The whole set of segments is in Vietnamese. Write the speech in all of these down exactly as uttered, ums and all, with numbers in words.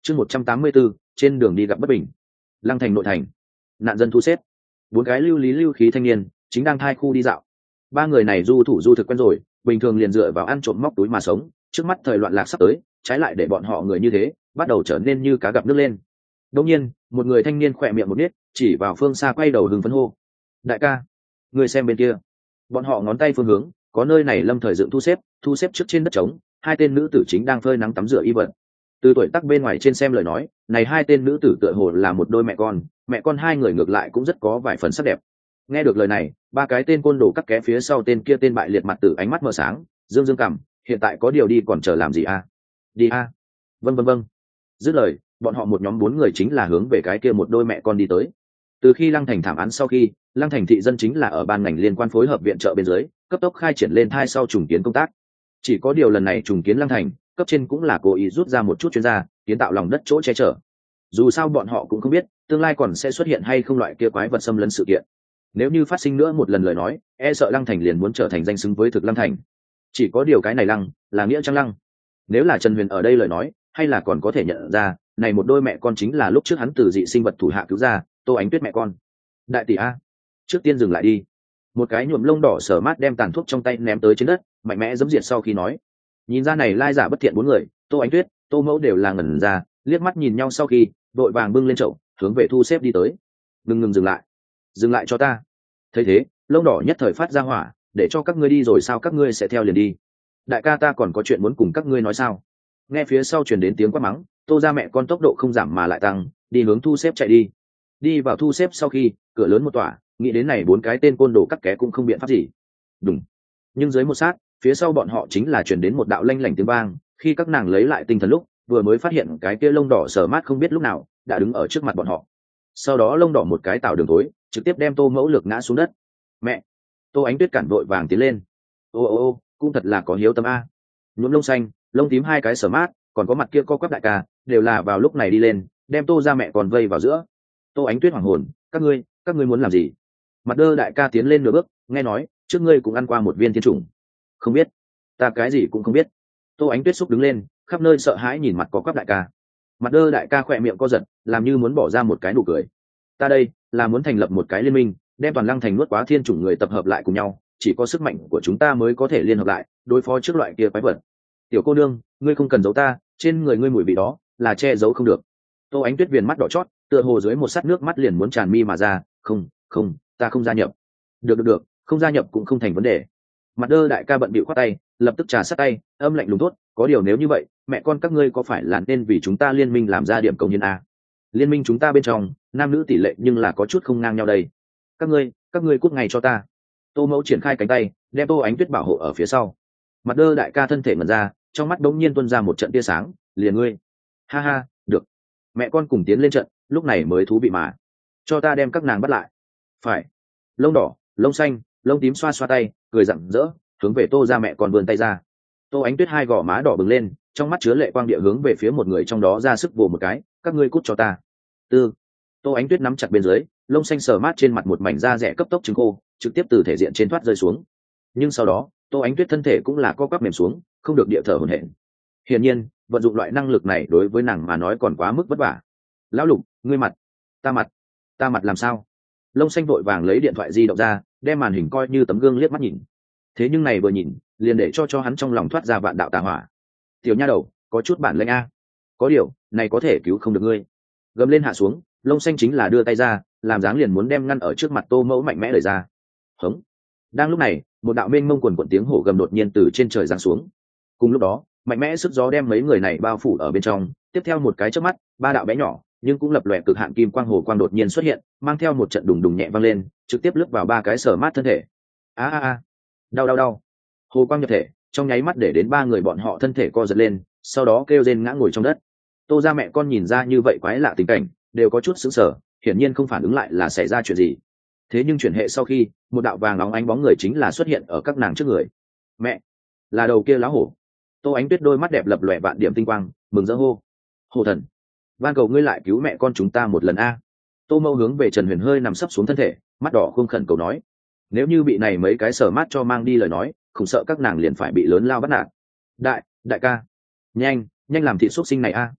chương một trăm tám mươi b ố trên đường đi gặp bất bình. Lăng thành nội thành, nạn dân thu xếp, bốn cái lưu lý lưu khí thanh niên chính đang thai khu đi dạo. Ba người này du thủ du thực quen rồi, bình thường liền dựa vào ăn trộm móc túi mà sống, trước mắt thời loạn lạc sắp tới, trái lại để bọn họ người như thế bắt đầu trở nên như cá gặp nước lên. Đột nhiên một người thanh niên khỏe miệng một nít, chỉ vào phương xa quay đầu hưng phấn hô: đại ca, người xem bên kia. Bọn họ ngón tay phương hướng, có nơi này lâm thời dựng thu xếp, thu xếp trước trên đất trống, hai tên nữ tử chính đang phơi nắng tắm rửa y vật. Từ tuổi tác bên ngoài trên xem lời nói, này hai tên nữ tử tựa hồ là một đôi mẹ con, mẹ con hai người ngược lại cũng rất có vài phần sắc đẹp. Nghe được lời này, ba cái tên côn đồ cắt ké phía sau tên kia tên bại liệt mặt tử ánh mắt mờ sáng, dương dương cằm, hiện tại có điều đi còn chờ làm gì a? Đi a? Vâng vâng vâng. Dứt lời, bọn họ một nhóm bốn người chính là hướng về cái kia một đôi mẹ con đi tới. Từ khi Lăng Thành thảm án sau khi, Lăng Thành thị dân chính là ở ban ngành liên quan phối hợp viện trợ bên dưới, cấp tốc khai triển lên thai sau trùng kiến công tác. Chỉ có điều lần này trùng kiến Lăng Thành, cấp trên cũng là cố ý rút ra một chút chuyên gia, kiến tạo lòng đất chỗ che chở. Dù sao bọn họ cũng không biết, tương lai còn sẽ xuất hiện hay không loại kia quái vật xâm lấn sự kiện. Nếu như phát sinh nữa một lần lời nói, e sợ Lăng Thành liền muốn trở thành danh xứng với thực Lăng Thành. Chỉ có điều cái này Lăng, là nghĩa trang Lăng. Nếu là Trần Huyền ở đây lời nói, hay là còn có thể nhận ra, này một đôi mẹ con chính là lúc trước hắn từ dị sinh vật thủ hạ cứu ra, Tô Ánh Tuyết mẹ con. Đại tỷ a, trước tiên dừng lại đi. Một cái nhuộm lông đỏ sở mát đem tàn thuốc trong tay ném tới trên đất, mạnh mẽ giẫm diệt sau khi nói. Nhìn ra này lai giả bất thiện bốn người, Tô Ánh Tuyết, Tô Mẫu đều là ngẩn ra, liếc mắt nhìn nhau sau khi, đội vàng bưng lên chậu, hướng về thu xếp đi tới. Ngừng ngừng dừng lại, dừng lại cho ta. Thấy thế, lông đỏ nhất thời phát ra hỏa, để cho các ngươi đi rồi sao các ngươi sẽ theo liền đi. Đại ca ta còn có chuyện muốn cùng các ngươi nói sao? Nghe phía sau truyền đến tiếng quát mắng, Tô ra mẹ con tốc độ không giảm mà lại tăng, đi hướng thu xếp chạy đi. Đi vào thu xếp sau khi, cửa lớn một tỏa, nghĩ đến này bốn cái tên côn đồ cắt ké cũng không biện pháp gì. Đúng. Nhưng dưới một sát, phía sau bọn họ chính là truyền đến một đạo lanh lảnh tiếng vang, khi các nàng lấy lại tinh thần lúc, vừa mới phát hiện cái kia lông đỏ sờ mát không biết lúc nào đã đứng ở trước mặt bọn họ. Sau đó lông đỏ một cái tạo đường tối, trực tiếp đem Tô Mẫu Lực ngã xuống đất. Mẹ! Tô Ánh Tuyết cản vội vàng tiến lên. Ô ô ô, cũng thật là có hiếu tâm a. Nhuộm lông xanh, lông tím hai cái sờ mát, còn có mặt kia co quắp đại ca, đều là vào lúc này đi lên, đem Tô ra mẹ còn vây vào giữa. Tô Ánh Tuyết hoảng hồn, các ngươi, các ngươi muốn làm gì? Mặt đơ đại ca tiến lên nửa bước, nghe nói trước ngươi cũng ăn qua một viên thiên trùng. Không biết, ta cái gì cũng không biết. Tô Ánh Tuyết xúc đứng lên, khắp nơi sợ hãi nhìn mặt có quắp đại ca. Mặt đơ đại ca khỏe miệng co giật, làm như muốn bỏ ra một cái nụ cười. Ta đây là muốn thành lập một cái liên minh, đem toàn Lăng Thành nuốt quá thiên chủng người tập hợp lại cùng nhau, chỉ có sức mạnh của chúng ta mới có thể liên hợp lại đối phó trước loại kia quái vật. Tiểu cô nương, ngươi không cần giấu ta, trên người ngươi mùi vị đó là che giấu không được. Tô Ánh Tuyết viền mắt đỏ chót, tựa hồ dưới một sát nước mắt liền muốn tràn mi mà ra. Không, không, ta không gia nhập. Được được được, không gia nhập cũng không thành vấn đề. Mặt đơ đại ca bận bịu khoát tay, lập tức trà sát tay, âm lạnh lùng tốt. Có điều nếu như vậy, mẹ con các ngươi có phải là nên vì chúng ta liên minh làm ra điểm công nhân a? Liên minh chúng ta bên trong nam nữ tỷ lệ nhưng là có chút không ngang nhau đây. Các ngươi, các ngươi cút ngay cho ta. Tô Mẫu triển khai cánh tay, đem Tô Ánh Tuyết bảo hộ ở phía sau. Mặt đơ đại ca thân thể ngẩn ra, trong mắt đống nhiên tuôn ra một trận tia sáng. Liền ngươi. Ha ha, được. Mẹ con cùng tiến lên trận, lúc này mới thú vị mà. Cho ta đem các nàng bắt lại. Phải. Lông đỏ, lông xanh, lông tím xoa xoa tay, cười rạng rỡ, hướng về Tô ra mẹ con vươn tay ra. Tô Ánh Tuyết hai gò má đỏ bừng lên, trong mắt chứa lệ quang địa hướng về phía một người trong đó ra sức vồ một cái. Các ngươi cút cho ta. Tư. Tô Ánh Tuyết nắm chặt bên dưới, lông xanh sờ mát trên mặt một mảnh da rẻ cấp tốc trứng khô, trực tiếp từ thể diện trên thoát rơi xuống. Nhưng sau đó, Tô Ánh Tuyết thân thể cũng là co quắp mềm xuống, không được địa thở hổn hển. Hiển nhiên, vận dụng loại năng lực này đối với nàng mà nói còn quá mức vất vả. Lão Lục, ngươi mặt, ta mặt, ta mặt làm sao? Lông xanh vội vàng lấy điện thoại di động ra, đem màn hình coi như tấm gương liếc mắt nhìn. Thế nhưng này vừa nhìn, liền để cho cho hắn trong lòng thoát ra vạn đạo tà hỏa. Tiểu nha đầu, có chút bản lĩnh a. Có điều, này có thể cứu không được ngươi. Gầm lên hạ xuống, lông xanh chính là đưa tay ra, làm dáng liền muốn đem ngăn ở trước mặt Tô Mẫu mạnh mẽ đẩy ra. Hống. Đang lúc này, một đạo mênh mông quần quần tiếng hổ gầm đột nhiên từ trên trời giáng xuống. Cùng lúc đó, mạnh mẽ sức gió đem mấy người này bao phủ ở bên trong. Tiếp theo một cái chớp mắt, ba đạo bé nhỏ nhưng cũng lập lòe cực hạn kim quang hồ quang đột nhiên xuất hiện, mang theo một trận đùng đùng nhẹ vang lên, trực tiếp lướt vào ba cái sở mát thân thể. A a a, đau đau đau. Hồ quang nhập thể, trong nháy mắt để đến ba người bọn họ thân thể co giật lên, sau đó kêu rên ngã ngồi trong đất. Tô ra mẹ con nhìn ra như vậy quái lạ tình cảnh, đều có chút sững sờ, hiển nhiên không phản ứng lại là xảy ra chuyện gì. Thế nhưng chuyển hệ sau khi, một đạo vàng óng ánh bóng người chính là xuất hiện ở các nàng trước người. Mẹ, là đầu kia lá hổ. Tô Ánh Tuyết đôi mắt đẹp lập lòe vạn điểm tinh quang, mừng rỡ hô: Hổ thần, van cầu ngươi lại cứu mẹ con chúng ta một lần a. Tô Mâu hướng về Trần Huyền hơi nằm sấp xuống thân thể, mắt đỏ khung khẩn cầu nói: nếu như bị này mấy cái sở mát cho mang đi lời nói, không sợ các nàng liền phải bị lớn lao bắt nạt. Đại, đại ca, nhanh, nhanh làm thịt xuất sinh này a.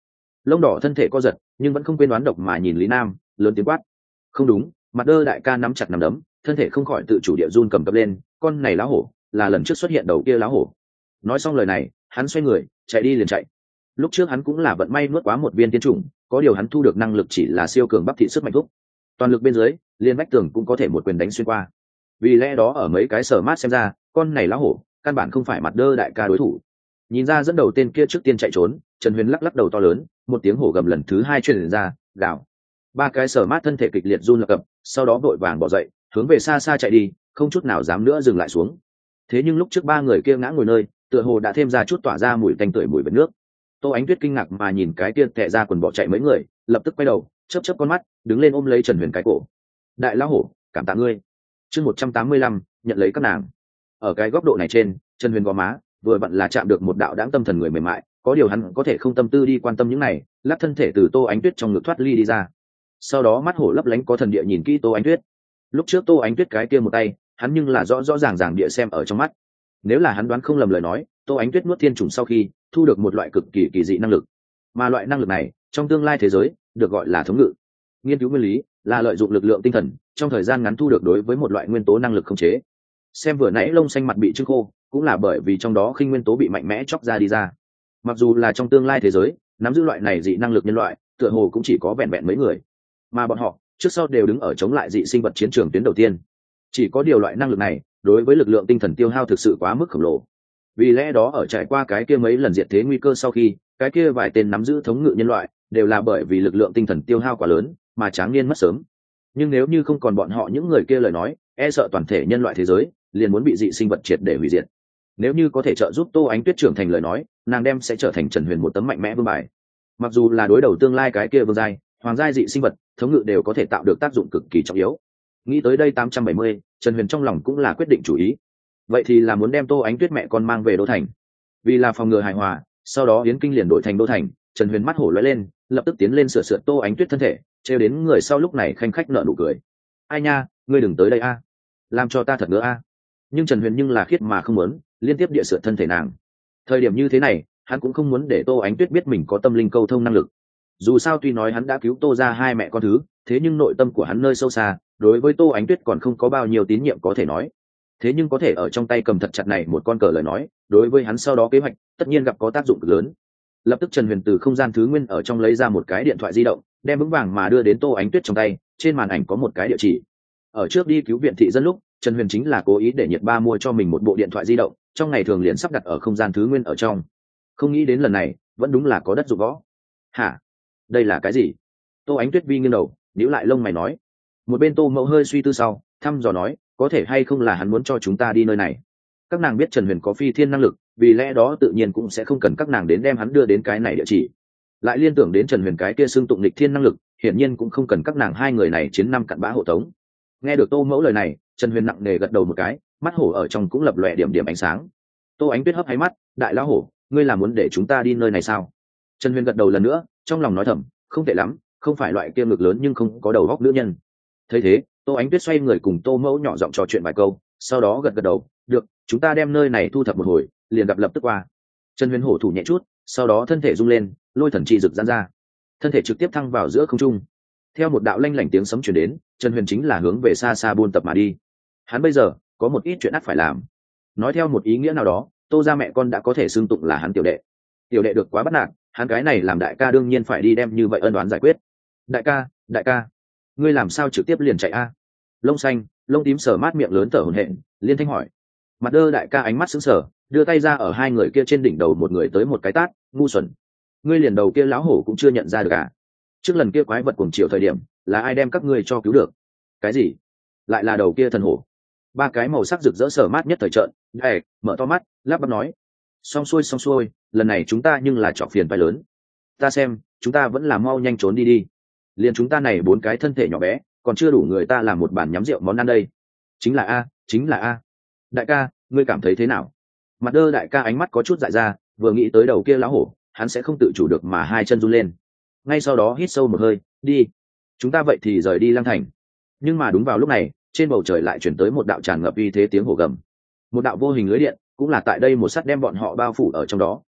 lông đỏ thân thể co giật nhưng vẫn không quên đoán độc mà nhìn Lý Nam, lớn tiếng quát: không đúng! Mặt đơ đại ca nắm chặt nắm đấm, thân thể không khỏi tự chủ địa run cầm cập lên. Con này lá hổ là lần trước xuất hiện đầu kia lá hổ. Nói xong lời này, hắn xoay người chạy đi liền chạy. Lúc trước hắn cũng là vận may nuốt quá một viên tiên trùng, có điều hắn thu được năng lực chỉ là siêu cường bắp thị sức mạnh thúc, toàn lực bên dưới liên vách tường cũng có thể một quyền đánh xuyên qua. Vì lẽ đó ở mấy cái sở mát xem ra, con này lá hổ căn bản không phải mặt đơ đại ca đối thủ. Nhìn ra dẫn đầu tên kia trước tiên chạy trốn, Trần Huyền lắc lắc đầu to lớn, một tiếng hổ gầm lần thứ hai truyền ra, gào. Ba cái sở mát thân thể kịch liệt run lập cập, sau đó vội vàng bỏ dậy, hướng về xa xa chạy đi, không chút nào dám nữa dừng lại xuống. Thế nhưng lúc trước ba người kia ngã ngồi nơi, tựa hồ đã thêm ra chút tỏa ra mùi tanh tưởi mùi vật nước. Tô Ánh Tuyết kinh ngạc mà nhìn cái kia tè ra quần bỏ chạy mấy người, lập tức quay đầu, chớp chớp con mắt, đứng lên ôm lấy Trần Huyền cái cổ. Đại lão hổ, cảm tạ ngươi. Chương một trăm tám mươi lăm, nhận lấy các nàng. Ở cái góc độ này trên, Trần Huyền gò má vừa vặn là chạm được một đạo đãng tâm thần người mềm mại, có điều hắn có thể không tâm tư đi quan tâm những này, lắc thân thể từ Tô Ánh Tuyết trong ngực thoát ly đi ra. Sau đó mắt hổ lấp lánh có thần địa nhìn kỹ Tô Ánh Tuyết. Lúc trước Tô Ánh Tuyết cái kia một tay, hắn nhưng là rõ rõ ràng ràng địa xem ở trong mắt. Nếu là hắn đoán không lầm lời nói, Tô Ánh Tuyết nuốt thiên trùng sau khi thu được một loại cực kỳ kỳ dị năng lực, mà loại năng lực này trong tương lai thế giới được gọi là thống ngự. Nghiên cứu nguyên lý là lợi dụng lực lượng tinh thần trong thời gian ngắn thu được đối với một loại nguyên tố năng lực khống chế. Xem vừa nãy lông xanh mặt bị trưng khô, cũng là bởi vì trong đó khinh nguyên tố bị mạnh mẽ chóc ra đi ra. Mặc dù là trong tương lai thế giới, nắm giữ loại này dị năng lực nhân loại, tựa hồ cũng chỉ có vẹn vẹn mấy người, mà bọn họ trước sau đều đứng ở chống lại dị sinh vật chiến trường tuyến đầu tiên. Chỉ có điều loại năng lực này đối với lực lượng tinh thần tiêu hao thực sự quá mức khổng lồ. Vì lẽ đó ở trải qua cái kia mấy lần diệt thế nguy cơ sau khi, cái kia vài tên nắm giữ thống ngự nhân loại đều là bởi vì lực lượng tinh thần tiêu hao quá lớn mà tráng niên mất sớm. Nhưng nếu như không còn bọn họ những người kia lời nói, e sợ toàn thể nhân loại thế giới liền muốn bị dị sinh vật triệt để hủy diệt. Nếu như có thể trợ giúp Tô Ánh Tuyết trưởng thành lời nói, nàng đem sẽ trở thành Trần Huyền một tấm mạnh mẽ vương bài. Mặc dù là đối đầu tương lai cái kia vương giai, hoàng giai dị sinh vật, thống ngự đều có thể tạo được tác dụng cực kỳ trọng yếu. Nghĩ tới đây tám trăm bảy mươi, Trần Huyền trong lòng cũng là quyết định chủ ý. Vậy thì là muốn đem Tô Ánh Tuyết mẹ con mang về đô thành. Vì là phòng ngừa hài hòa, sau đó Yến Kinh liền đổi thành đô thành, Trần Huyền mắt hổ lóe lên, lập tức tiến lên sửa sửa Tô Ánh Tuyết thân thể, trêu đến người sau lúc này khanh khách nở nụ cười. Ai nha, ngươi đừng tới đây a, làm cho ta thật ngứa a. Nhưng Trần Huyền nhưng là khiết mà không muốn, liên tiếp địa sửa thân thể nàng. Thời điểm như thế này, hắn cũng không muốn để Tô Ánh Tuyết biết mình có tâm linh câu thông năng lực. Dù sao tuy nói hắn đã cứu Tô ra hai mẹ con thứ, thế nhưng nội tâm của hắn nơi sâu xa, đối với Tô Ánh Tuyết còn không có bao nhiêu tín nhiệm có thể nói. Thế nhưng có thể ở trong tay cầm thật chặt này một con cờ lời nói, đối với hắn sau đó kế hoạch tất nhiên gặp có tác dụng cực lớn. Lập tức Trần Huyền từ không gian thứ nguyên ở trong lấy ra một cái điện thoại di động, đem vững vàng mà đưa đến Tô Ánh Tuyết trong tay. Trên màn ảnh có một cái địa chỉ. Ở trước đi cứu viện thị dân lúc, Trần Huyền chính là cố ý để Nhiệt Ba mua cho mình một bộ điện thoại di động, trong ngày thường liền sắp đặt ở không gian thứ nguyên ở trong. Không nghĩ đến lần này vẫn đúng là có đất dụng võ. Hả? Đây là cái gì? Tô Ánh Tuyết vi nghiêng đầu, nhíu lại lông mày nói. Một bên Tô Mẫu hơi suy tư sau, thăm dò nói, có thể hay không là hắn muốn cho chúng ta đi nơi này. Các nàng biết Trần Huyền có phi thiên năng lực, vì lẽ đó tự nhiên cũng sẽ không cần các nàng đến đem hắn đưa đến cái này địa chỉ. Lại liên tưởng đến Trần Huyền cái kia xưng tụng lịch thiên năng lực, hiển nhiên cũng không cần các nàng hai người này chiến năm cặn bã hộ tống. Nghe được Tô Mẫu lời này, Trần Huyền nặng nề gật đầu một cái, mắt hổ ở trong cũng lập lòe điểm điểm ánh sáng. Tô Ánh Tuyết hấp háy mắt, đại lão hổ, ngươi là muốn để chúng ta đi nơi này sao? Trần Huyền gật đầu lần nữa, trong lòng nói thầm, không tệ lắm, không phải loại kia ngực lớn nhưng không có đầu óc nữ nhân. Thấy thế, Tô Ánh Tuyết xoay người cùng Tô Mẫu nhỏ giọng trò chuyện vài câu, sau đó gật gật đầu, được, chúng ta đem nơi này thu thập một hồi, liền gặp lập tức qua. Trần Huyền hổ thủ nhẹ chút, sau đó thân thể rung lên, lôi thần chi rực giãn ra, thân thể trực tiếp thăng vào giữa không trung. Theo một đạo lanh lảnh tiếng sấm truyền đến, Trần Huyền chính là hướng về xa xa buôn tập mà đi. Hắn bây giờ có một ít chuyện ắt phải làm. Nói theo một ý nghĩa nào đó, Tô gia mẹ con đã có thể xưng tụng là hắn tiểu đệ. Tiểu đệ được quá bắt nạt, hắn cái này làm đại ca đương nhiên phải đi đem như vậy ân oán giải quyết. Đại ca, đại ca, ngươi làm sao trực tiếp liền chạy a? Lông xanh, lông tím sờ mát miệng lớn thở hổn hển, liên thanh hỏi. Mặt đơ đại ca ánh mắt sững sờ, đưa tay ra ở hai người kia trên đỉnh đầu một người tới một cái tát, ngu xuẩn. Ngươi liền đầu kia lão hổ cũng chưa nhận ra được à? Trước lần kia quái vật cuồng chiều thời điểm, là ai đem các ngươi cho cứu được? Cái gì? Lại là đầu kia thần hổ? Ba cái màu sắc rực rỡ sờ mát nhất thời trợn, ệ, mở to mắt, lắp bắp nói. Xong xuôi xong xuôi, lần này chúng ta nhưng là trọ phiền phải lớn. Ta xem, chúng ta vẫn là mau nhanh trốn đi đi. Liền chúng ta này bốn cái thân thể nhỏ bé, còn chưa đủ người ta làm một bàn nhắm rượu món ăn đây. Chính là a, chính là a. Đại ca, ngươi cảm thấy thế nào? Mặt đơ đại ca ánh mắt có chút dại ra, vừa nghĩ tới đầu kia lão hổ, hắn sẽ không tự chủ được mà hai chân run lên. Ngay sau đó hít sâu một hơi, đi. Chúng ta vậy thì rời đi Lăng Thành. Nhưng mà đúng vào lúc này, trên bầu trời lại chuyển tới một đạo tràn ngập uy thế tiếng hổ gầm. Một đạo vô hình lưới điện, cũng là tại đây một sắt đem bọn họ bao phủ ở trong đó.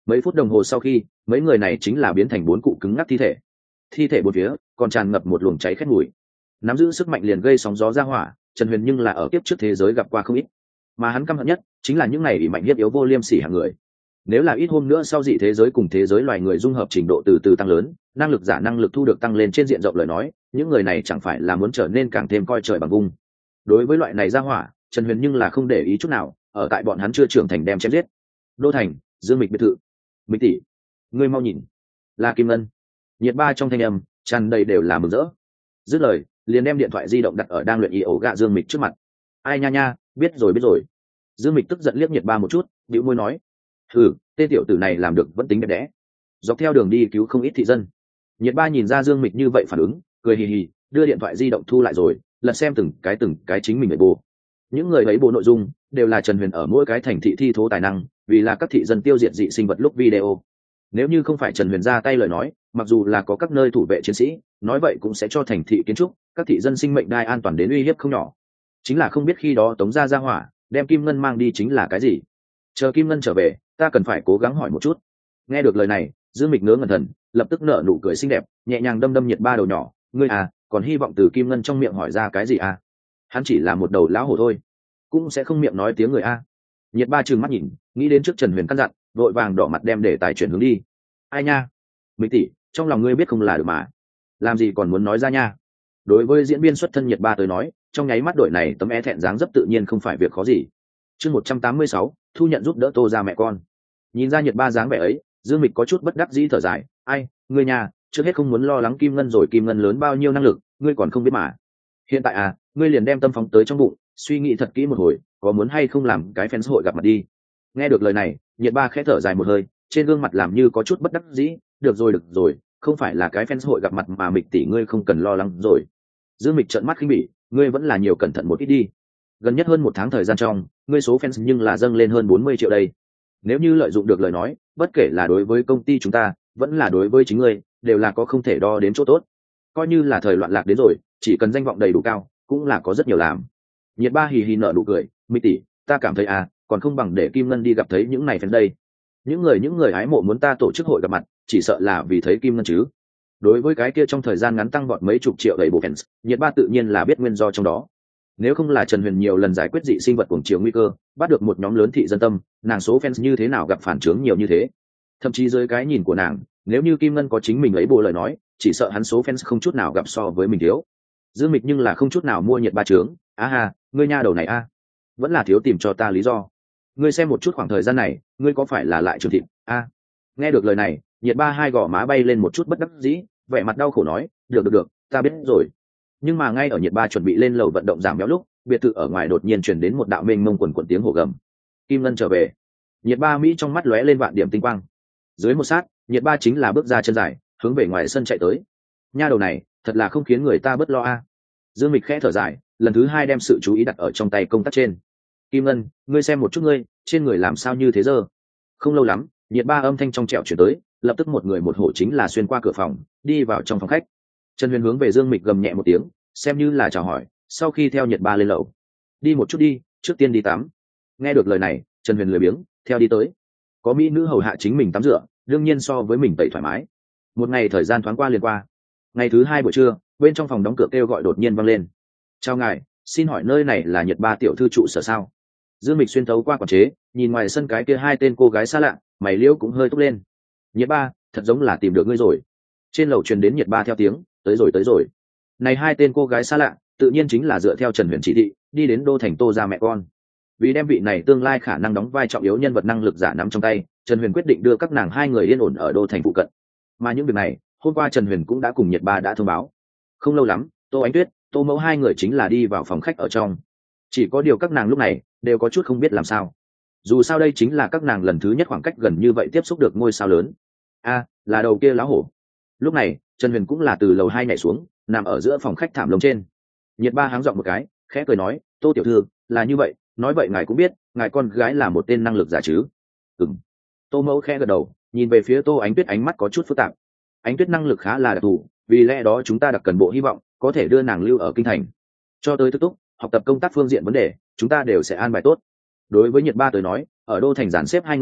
Mấy phút đồng hồ sau khi, mấy người này chính là biến thành bốn cụ cứng ngắc thi thể. Thi thể bốn phía còn tràn ngập một luồng cháy khét mùi. Nắm giữ sức mạnh liền gây sóng gió ra hỏa, Trần Huyền nhưng là ở kiếp trước thế giới gặp qua không ít, mà hắn căm hận nhất chính là những này ỷ mạnh hiếp yếu vô liêm sỉ hạng người. Nếu là ít hôm nữa sau dị thế giới cùng thế giới loài người dung hợp trình độ từ từ tăng lớn, năng lực giả năng lực thu được tăng lên trên diện rộng lời nói, những người này chẳng phải là muốn trở nên càng thêm coi trời bằng vung. Đối với loại này ra hỏa, Trần Huyền nhưng là không để ý chút nào, ở tại bọn hắn chưa trưởng thành đem chém giết. Đô thành, Dương Mịch biệt thự. Mịch tỷ, ngươi mau nhìn, là Kim Ngân. Nhiệt ba trong thanh âm tràn đầy đều là mừng rỡ. Dứt lời, liền đem điện thoại di động đặt ở đang luyện y ổ gạ Dương Mịch trước mặt. Ai nha nha, biết rồi biết rồi. Dương Mịch tức giận liếc Nhiệt ba một chút, bĩu môi nói: "Hừ, tên tiểu tử này làm được vẫn tính đẹp đẽ." Dọc theo đường đi cứu không ít thị dân. Nhiệt ba nhìn ra Dương Mịch như vậy phản ứng, cười hì hì, đưa điện thoại di động thu lại rồi, lật xem từng cái từng cái chính mình ấy bố. Những người ấy bố nội dung đều là Trần Huyền ở mỗi cái thành thị thi thố tài năng, vì là các thị dân tiêu diệt dị sinh vật lúc video. Nếu như không phải Trần Huyền ra tay lời nói, mặc dù là có các nơi thủ vệ chiến sĩ, nói vậy cũng sẽ cho thành thị kiến trúc, các thị dân sinh mệnh đai an toàn đến uy hiếp không nhỏ. Chính là không biết khi đó Tống gia ra hỏa, đem Kim Ngân mang đi chính là cái gì. Chờ Kim Ngân trở về, ta cần phải cố gắng hỏi một chút. Nghe được lời này, Dương Mịch ngớ ngẩn thần, lập tức nở nụ cười xinh đẹp, nhẹ nhàng đâm đâm Nhiệt ba đầu nhỏ, ngươi à, còn hy vọng từ Kim Ngân trong miệng hỏi ra cái gì à? Hắn chỉ là một đầu lão hổ thôi, cũng sẽ không miệng nói tiếng người a. Nhiệt ba trừng mắt nhìn, nghĩ đến trước Trần Huyền căn dặn, vội vàng đỏ mặt đem để tài chuyển hướng đi. Ai nha, Mịch tỷ, trong lòng ngươi biết không là được mà, làm gì còn muốn nói ra nha. Đối với diễn viên xuất thân Nhiệt ba tới nói, trong nháy mắt đội này tấm é thẹn dáng dấp tự nhiên không phải việc khó gì. Chương một trăm tám mươi sáu, thu nhận giúp đỡ Tô ra mẹ con. Nhìn ra Nhiệt ba dáng vẻ ấy, Dương Mịch có chút bất đắc dĩ thở dài, ai, ngươi nhà, trước hết không muốn lo lắng Kim Ngân rồi, Kim Ngân lớn bao nhiêu năng lực, ngươi còn không biết mà. Hiện tại à, ngươi liền đem tâm phóng tới trong bụng, suy nghĩ thật kỹ một hồi, có muốn hay không làm cái fans hội gặp mặt đi. Nghe được lời này, Nhiệt ba khẽ thở dài một hơi, trên gương mặt làm như có chút bất đắc dĩ, được rồi được rồi, không phải là cái fans hội gặp mặt mà Mịch tỷ ngươi không cần lo lắng rồi. Dương Mịch trợn mắt khinh bỉ, ngươi vẫn là nhiều cẩn thận một ít đi. Gần nhất hơn một tháng thời gian trong, ngươi số fans nhưng là dâng lên hơn bốn mươi triệu đây. Nếu như lợi dụng được lời nói, bất kể là đối với công ty chúng ta, vẫn là đối với chính ngươi, đều là có không thể đo đến chỗ tốt. Coi như là thời loạn lạc đến rồi, chỉ cần danh vọng đầy đủ cao, cũng là có rất nhiều làm. Nhiệt ba hì hì nở nụ cười, Mịch tỷ, ta cảm thấy à, còn không bằng để Kim Ngân đi gặp thấy những này fans đây. Những người những người hái mộ muốn ta tổ chức hội gặp mặt, chỉ sợ là vì thấy Kim Ngân chứ. Đối với cái kia trong thời gian ngắn tăng vọt mấy chục triệu đầy bộ fans, Nhiệt ba tự nhiên là biết nguyên do trong đó. Nếu không là Trần Huyền nhiều lần giải quyết dị sinh vật cuồng chiều nguy cơ, bắt được một nhóm lớn thị dân tâm, nàng số fans như thế nào gặp phản chướng nhiều như thế. Thậm chí dưới cái nhìn của nàng, nếu như Kim Ngân có chính mình lấy bộ lời nói, chỉ sợ hắn số fans không chút nào gặp so với mình thiếu. Dương Mịch nhưng là không chút nào mua Nhiệt ba trướng, á ha, ngươi nha đầu này a, vẫn là thiếu tìm cho ta lý do. Ngươi xem một chút khoảng thời gian này, ngươi có phải là lại trường thịt a? Nghe được lời này, Nhiệt ba hai gò má bay lên một chút bất đắc dĩ, vẻ mặt đau khổ nói, được được được, ta biết rồi. Nhưng mà ngay ở Nhiệt ba chuẩn bị lên lầu vận động giảm béo lúc, biệt thự ở ngoài đột nhiên truyền đến một đạo mênh mông quần quần tiếng hổ gầm. Kim Ngân trở về. Nhiệt ba mỹ trong mắt lóe lên vạn điểm tinh quang. Dưới một sát, Nhiệt ba chính là bước ra chân dài, hướng về ngoài sân chạy tới. Nha đầu này, thật là không khiến người ta bớt lo a. Dương Mịch khẽ thở dài, lần thứ hai đem sự chú ý đặt ở trong tay công tác trên. Kim Ngân, ngươi xem một chút ngươi, trên người làm sao như thế giờ? Không lâu lắm, Nhiệt ba âm thanh trong trẻo chuyển tới, lập tức một người một hổ chính là xuyên qua cửa phòng, đi vào trong phòng khách. Trần Huyền hướng về Dương Mịch gầm nhẹ một tiếng, xem như là chào hỏi, sau khi theo Nhiệt ba lên lầu. Đi một chút đi, trước tiên đi tắm. Nghe được lời này, Trần Huyền lười biếng, theo đi tới. Có mỹ nữ hầu hạ chính mình tắm rửa, đương nhiên so với mình tẩy thoải mái. Một ngày thời gian thoáng qua liền qua. Ngày thứ hai buổi trưa, bên trong phòng đóng cửa kêu gọi đột nhiên vang lên. Chào ngài, xin hỏi nơi này là Nhiệt ba tiểu thư trụ sở sao? Dương Mịch xuyên thấu qua quản chế, nhìn ngoài sân cái kia hai tên cô gái xa lạ, mày liễu cũng hơi túc lên. Nhiệt ba, thật giống là tìm được ngươi rồi. Trên lầu truyền đến Nhiệt ba theo tiếng, tới rồi tới rồi. Này hai tên cô gái xa lạ, tự nhiên chính là dựa theo Trần Huyền chỉ thị, đi đến đô thành Tô ra mẹ con. Vì đem vị này tương lai khả năng đóng vai trọng yếu nhân vật năng lực giả nắm trong tay, Trần Huyền quyết định đưa các nàng hai người yên ổn ở đô thành phụ cận. Mà những việc này, hôm qua Trần Huyền cũng đã cùng Nhiệt ba đã thông báo. Không lâu lắm, Tô Ánh Tuyết, Tô Mẫu hai người chính là đi vào phòng khách ở trong. Chỉ có điều các nàng lúc này đều có chút không biết làm sao. Dù sao đây chính là các nàng lần thứ nhất khoảng cách gần như vậy tiếp xúc được ngôi sao lớn. A, là đầu kia lão hổ. Lúc này, Trần Huyền cũng là từ lầu hai nhảy xuống, nằm ở giữa phòng khách thảm lông trên. Nhiệt ba háng giọng một cái, khẽ cười nói, Tô tiểu thư, là như vậy, nói vậy ngài cũng biết, ngài con gái là một tên năng lực giả chứ? Ừm. Tô Mẫu khẽ gật đầu, nhìn về phía Tô Ánh Tuyết ánh mắt có chút phức tạp. Ánh Tuyết năng lực khá là đặc thù, vì lẽ đó chúng ta đặc cần bộ hy vọng có thể đưa nàng lưu ở kinh thành. Cho tới thực túc, học tập công tác phương diện vấn đề, chúng ta đều sẽ an bài tốt. Đối với Nhiệt ba tới nói, ở đô thành dàn xếp hai người,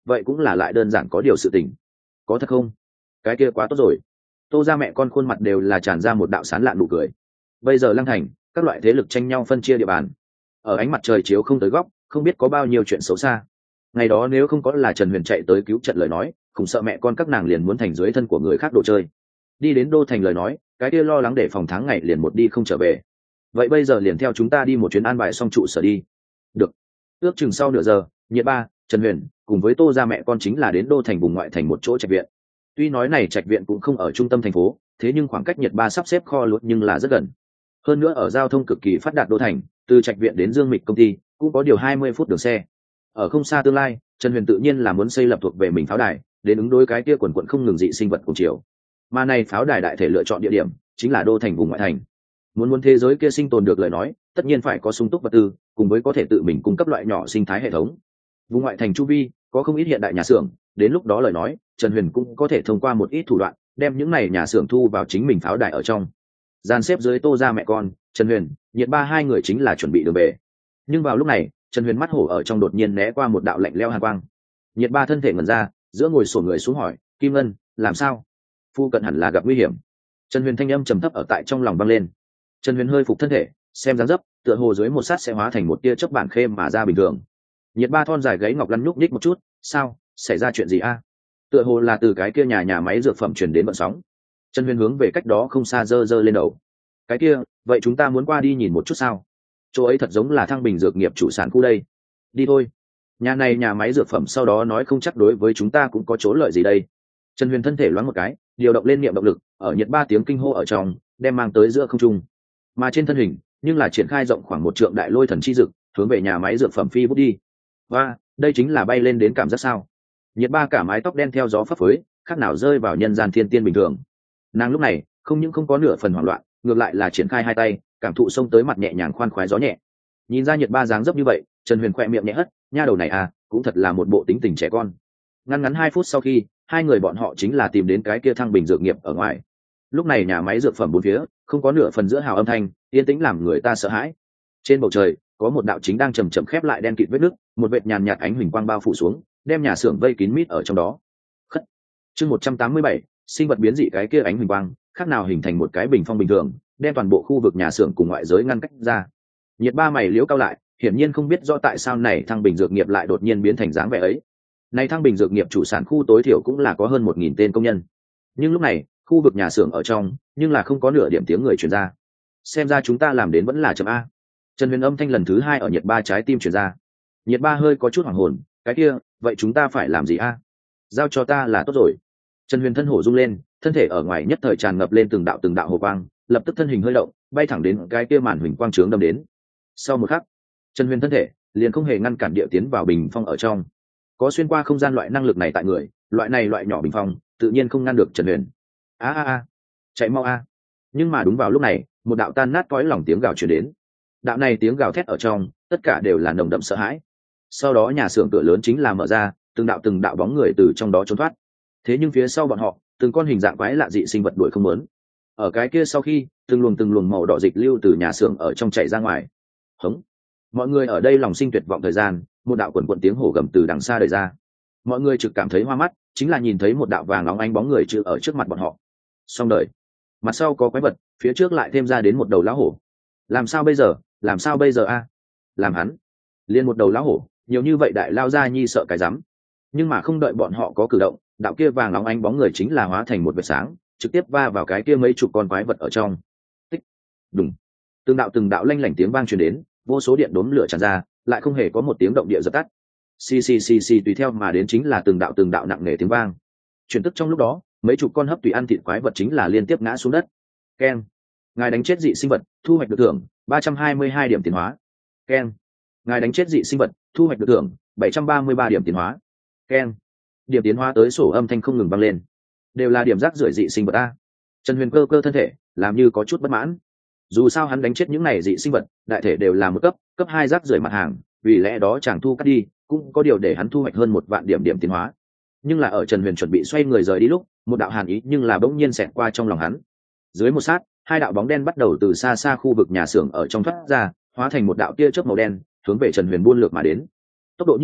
vậy cũng là lại đơn giản có điều sự tình. Có thật không? Cái kia quá tốt rồi. Tô ra mẹ con khuôn mặt đều là tràn ra một đạo sán lạn nụ cười. Bây giờ Lăng Thành, các loại thế lực tranh nhau phân chia địa bàn, ở ánh mặt trời chiếu không tới góc, không biết có bao nhiêu chuyện xấu xa. Ngày đó nếu không có là Trần Huyền chạy tới cứu trận lời nói, không sợ mẹ con các nàng liền muốn thành dưới thân của người khác đồ chơi. Đi đến đô thành lời nói, cái kia lo lắng để phòng tháng ngày liền một đi không trở về. Vậy bây giờ liền theo chúng ta đi một chuyến an bài xong trụ sở đi. Được. Ước chừng sau nửa giờ, Nhiệt Ba, Trần Huyền cùng với Tô ra mẹ con chính là đến đô thành vùng ngoại thành một chỗ trạch viện. Tuy nói này trạch viện cũng không ở trung tâm thành phố, thế nhưng khoảng cách Nhiệt Ba sắp xếp kho lúa nhưng là rất gần. Hơn nữa ở giao thông cực kỳ phát đạt đô thành, từ trạch viện đến Dương Mịch công ty cũng có điều hai mươi phút đường xe. Ở không xa tương lai, Trần Huyền tự nhiên là muốn xây lập thuộc về mình pháo đài, đến ứng đối cái kia quần quần không ngừng dị sinh vật cùng chiều. Mà này pháo đài đại thể lựa chọn địa điểm chính là đô thành vùng ngoại thành. Muốn muốn thế giới kia sinh tồn được lời nói, tất nhiên phải có sung túc vật tư, cùng với có thể tự mình cung cấp loại nhỏ sinh thái hệ thống. Vùng ngoại thành chu vi có không ít hiện đại nhà xưởng, đến lúc đó lời nói, Trần Huyền cũng có thể thông qua một ít thủ đoạn, đem những này nhà xưởng thu vào chính mình pháo đài ở trong. Dàn xếp dưới Tô ra mẹ con, Trần Huyền, Nhiệt Ba hai người chính là chuẩn bị đường về. Nhưng vào lúc này, Trần Huyền mắt hổ ở trong đột nhiên né qua một đạo lạnh lẽo hàn quang. Nhiệt Ba thân thể ngẩn ra, giữa ngồi xổm người xuống hỏi, Kim Ngân, làm sao? Phu cận hẳn là gặp nguy hiểm. Trần Huyền thanh âm trầm thấp ở tại trong lòng vang lên. Trần Huyền hơi phục thân thể, xem dáng dấp, tựa hồ dưới một sát sẽ hóa thành một tia chớp bản khê mà ra bình thường. Nhiệt Ba thon dài gáy ngọc lăn nhúc nhích một chút, sao, xảy ra chuyện gì a? Tựa hồ là từ cái kia nhà nhà máy dược phẩm truyền đến vận sóng. Trần Huyền hướng về cách đó không xa giơ giơ lên đầu. Cái kia, vậy chúng ta muốn qua đi nhìn một chút sao? Chỗ ấy thật giống là Thăng Bình dược nghiệp chủ sản khu đây. Đi thôi. Nhà này nhà máy dược phẩm sau đó nói không chắc đối với chúng ta cũng có chỗ lợi gì đây. Trần Huyền thân thể loáng một cái, điều động lên niệm động lực, ở Nhiệt Ba tiếng kinh hô ở trong, đem mang tới giữa không trung. Mà trên thân hình, nhưng là triển khai rộng khoảng một trượng đại lôi thần chi dực, hướng về nhà máy dược phẩm phi bút đi. Và, đây chính là bay lên đến cảm giác sao? Nhiệt Ba cả mái tóc đen theo gió phấp phới, khác nào rơi vào nhân gian thiên tiên bình thường. Nàng lúc này, không những không có nửa phần hoảng loạn, ngược lại là triển khai hai tay, cảm thụ xông tới mặt nhẹ nhàng khoan khoái gió nhẹ. Nhìn ra Nhiệt Ba dáng dấp như vậy, Trần Huyền khẽ miệng nhẹ hất, nha đầu này à, cũng thật là một bộ tính tình trẻ con. Ngắn ngắn hai phút sau khi, hai người bọn họ chính là tìm đến cái kia Thăng Bình dược nghiệp ở ngoài. Lúc này nhà máy dược phẩm bốn phía, không có nửa phần giữa hào âm thanh, yên tĩnh làm người ta sợ hãi. Trên bầu trời, có một đạo chính đang chậm chậm khép lại đen kịt vết nứt, một vệt nhàn nhạt ánh huỳnh quang bao phủ xuống, đem nhà xưởng vây kín mít ở trong đó. Khất. Chương một trăm tám mươi bảy, sinh vật biến dị cái kia ánh huỳnh quang, khác nào hình thành một cái bình phong bình thường, đem toàn bộ khu vực nhà xưởng cùng ngoại giới ngăn cách ra. Nhiệt Ba mày liễu cao lại, hiển nhiên không biết rõ tại sao này Thăng Bình dược nghiệp lại đột nhiên biến thành dáng vẻ ấy. Này Thăng Bình dược nghiệp chủ sản khu tối thiểu cũng là có hơn một nghìn tên công nhân. Nhưng lúc này, khu vực nhà xưởng ở trong, nhưng là không có nửa điểm tiếng người truyền ra. Xem ra chúng ta làm đến vẫn là chậm a. Trần Huyền âm thanh lần thứ hai ở Nhiệt Ba trái tim truyền ra. Nhiệt Ba hơi có chút hoảng hồn, cái kia, vậy chúng ta phải làm gì a? Giao cho ta là tốt rồi. Trần Huyền thân hổ rung lên, thân thể ở ngoài nhất thời tràn ngập lên từng đạo từng đạo hồ quang, lập tức thân hình hơi động, bay thẳng đến cái kia màn huỳnh quang trướng đâm đến. Sau một khắc, Trần Huyền thân thể liền không hề ngăn cản địa tiến vào bình phong ở trong. Có xuyên qua không gian loại năng lực này tại người, loại này loại nhỏ bình phong, tự nhiên không ngăn được Trần Huyền. A a a, chạy mau a! Nhưng mà đúng vào lúc này, một đạo tan nát cõi lòng tiếng gào truyền đến. Đạo này tiếng gào thét ở trong, tất cả đều là nồng đậm sợ hãi. Sau đó nhà xưởng cửa lớn chính là mở ra, từng đạo từng đạo bóng người từ trong đó trốn thoát. Thế nhưng phía sau bọn họ, từng con hình dạng quái lạ dị sinh vật đuổi không muốn. Ở cái kia sau khi, từng luồng từng luồng màu đỏ dịch lưu từ nhà xưởng ở trong chảy ra ngoài. Hống! Mọi người ở đây lòng sinh tuyệt vọng thời gian, một đạo quần quần tiếng hổ gầm từ đằng xa đời ra. Mọi người trực cảm thấy hoa mắt, chính là nhìn thấy một đạo vàng óng ánh bóng người chữ ở trước mặt bọn họ. Xong đời. Mặt sau có quái vật, phía trước lại thêm ra đến một đầu lão hổ. Làm sao bây giờ? Làm sao bây giờ a? Làm hắn. Liên một đầu lão hổ, nhiều như vậy đại lao ra nhi sợ cái rắm. Nhưng mà không đợi bọn họ có cử động, đạo kia vàng óng ánh bóng người chính là hóa thành một vệt sáng, trực tiếp va vào cái kia mấy chục con quái vật ở trong. Tích. Đùng. Từng đạo từng đạo lanh lảnh tiếng vang truyền đến, vô số điện đốm lửa tràn ra, lại không hề có một tiếng động địa dập tắt. Xì xì xì xì tùy theo mà đến chính là từng đạo từng đạo nặng nề tiếng vang. Chuyển tức trong lúc đó, mấy chục con hấp tùy ăn thịt quái vật chính là liên tiếp ngã xuống đất. Keng. Ngài đánh chết dị sinh vật, thu hoạch được thưởng ba trăm hai mươi hai điểm tiến hóa. Keng. Ngài đánh chết dị sinh vật, thu hoạch được thưởng bảy trăm ba mươi ba điểm tiến hóa. Keng. Điểm tiến hóa tới sổ âm thanh không ngừng vang lên. Đều là điểm rác rưởi dị sinh vật a. Trần Huyền cơ cơ thân thể, làm như có chút bất mãn. Dù sao hắn đánh chết những này dị sinh vật, đại thể đều là một cấp, cấp hai rác rưởi mặt hàng, vì lẽ đó chàng thu cắt đi, cũng có điều để hắn thu hoạch hơn một vạn điểm điểm tiến hóa. Nhưng là ở Trần Huyền chuẩn bị xoay người rời đi lúc, một đạo hàn ý nhưng là bỗng nhiên xẹt qua trong lòng hắn. Dưới một sát, hai đạo bóng đen bắt đầu từ xa xa khu vực nhà xưởng ở trong thoát ra, hóa thành một đạo tia chớp màu đen, hướng về Trần Huyền buôn lược mà đến. Tốc độ như vậy,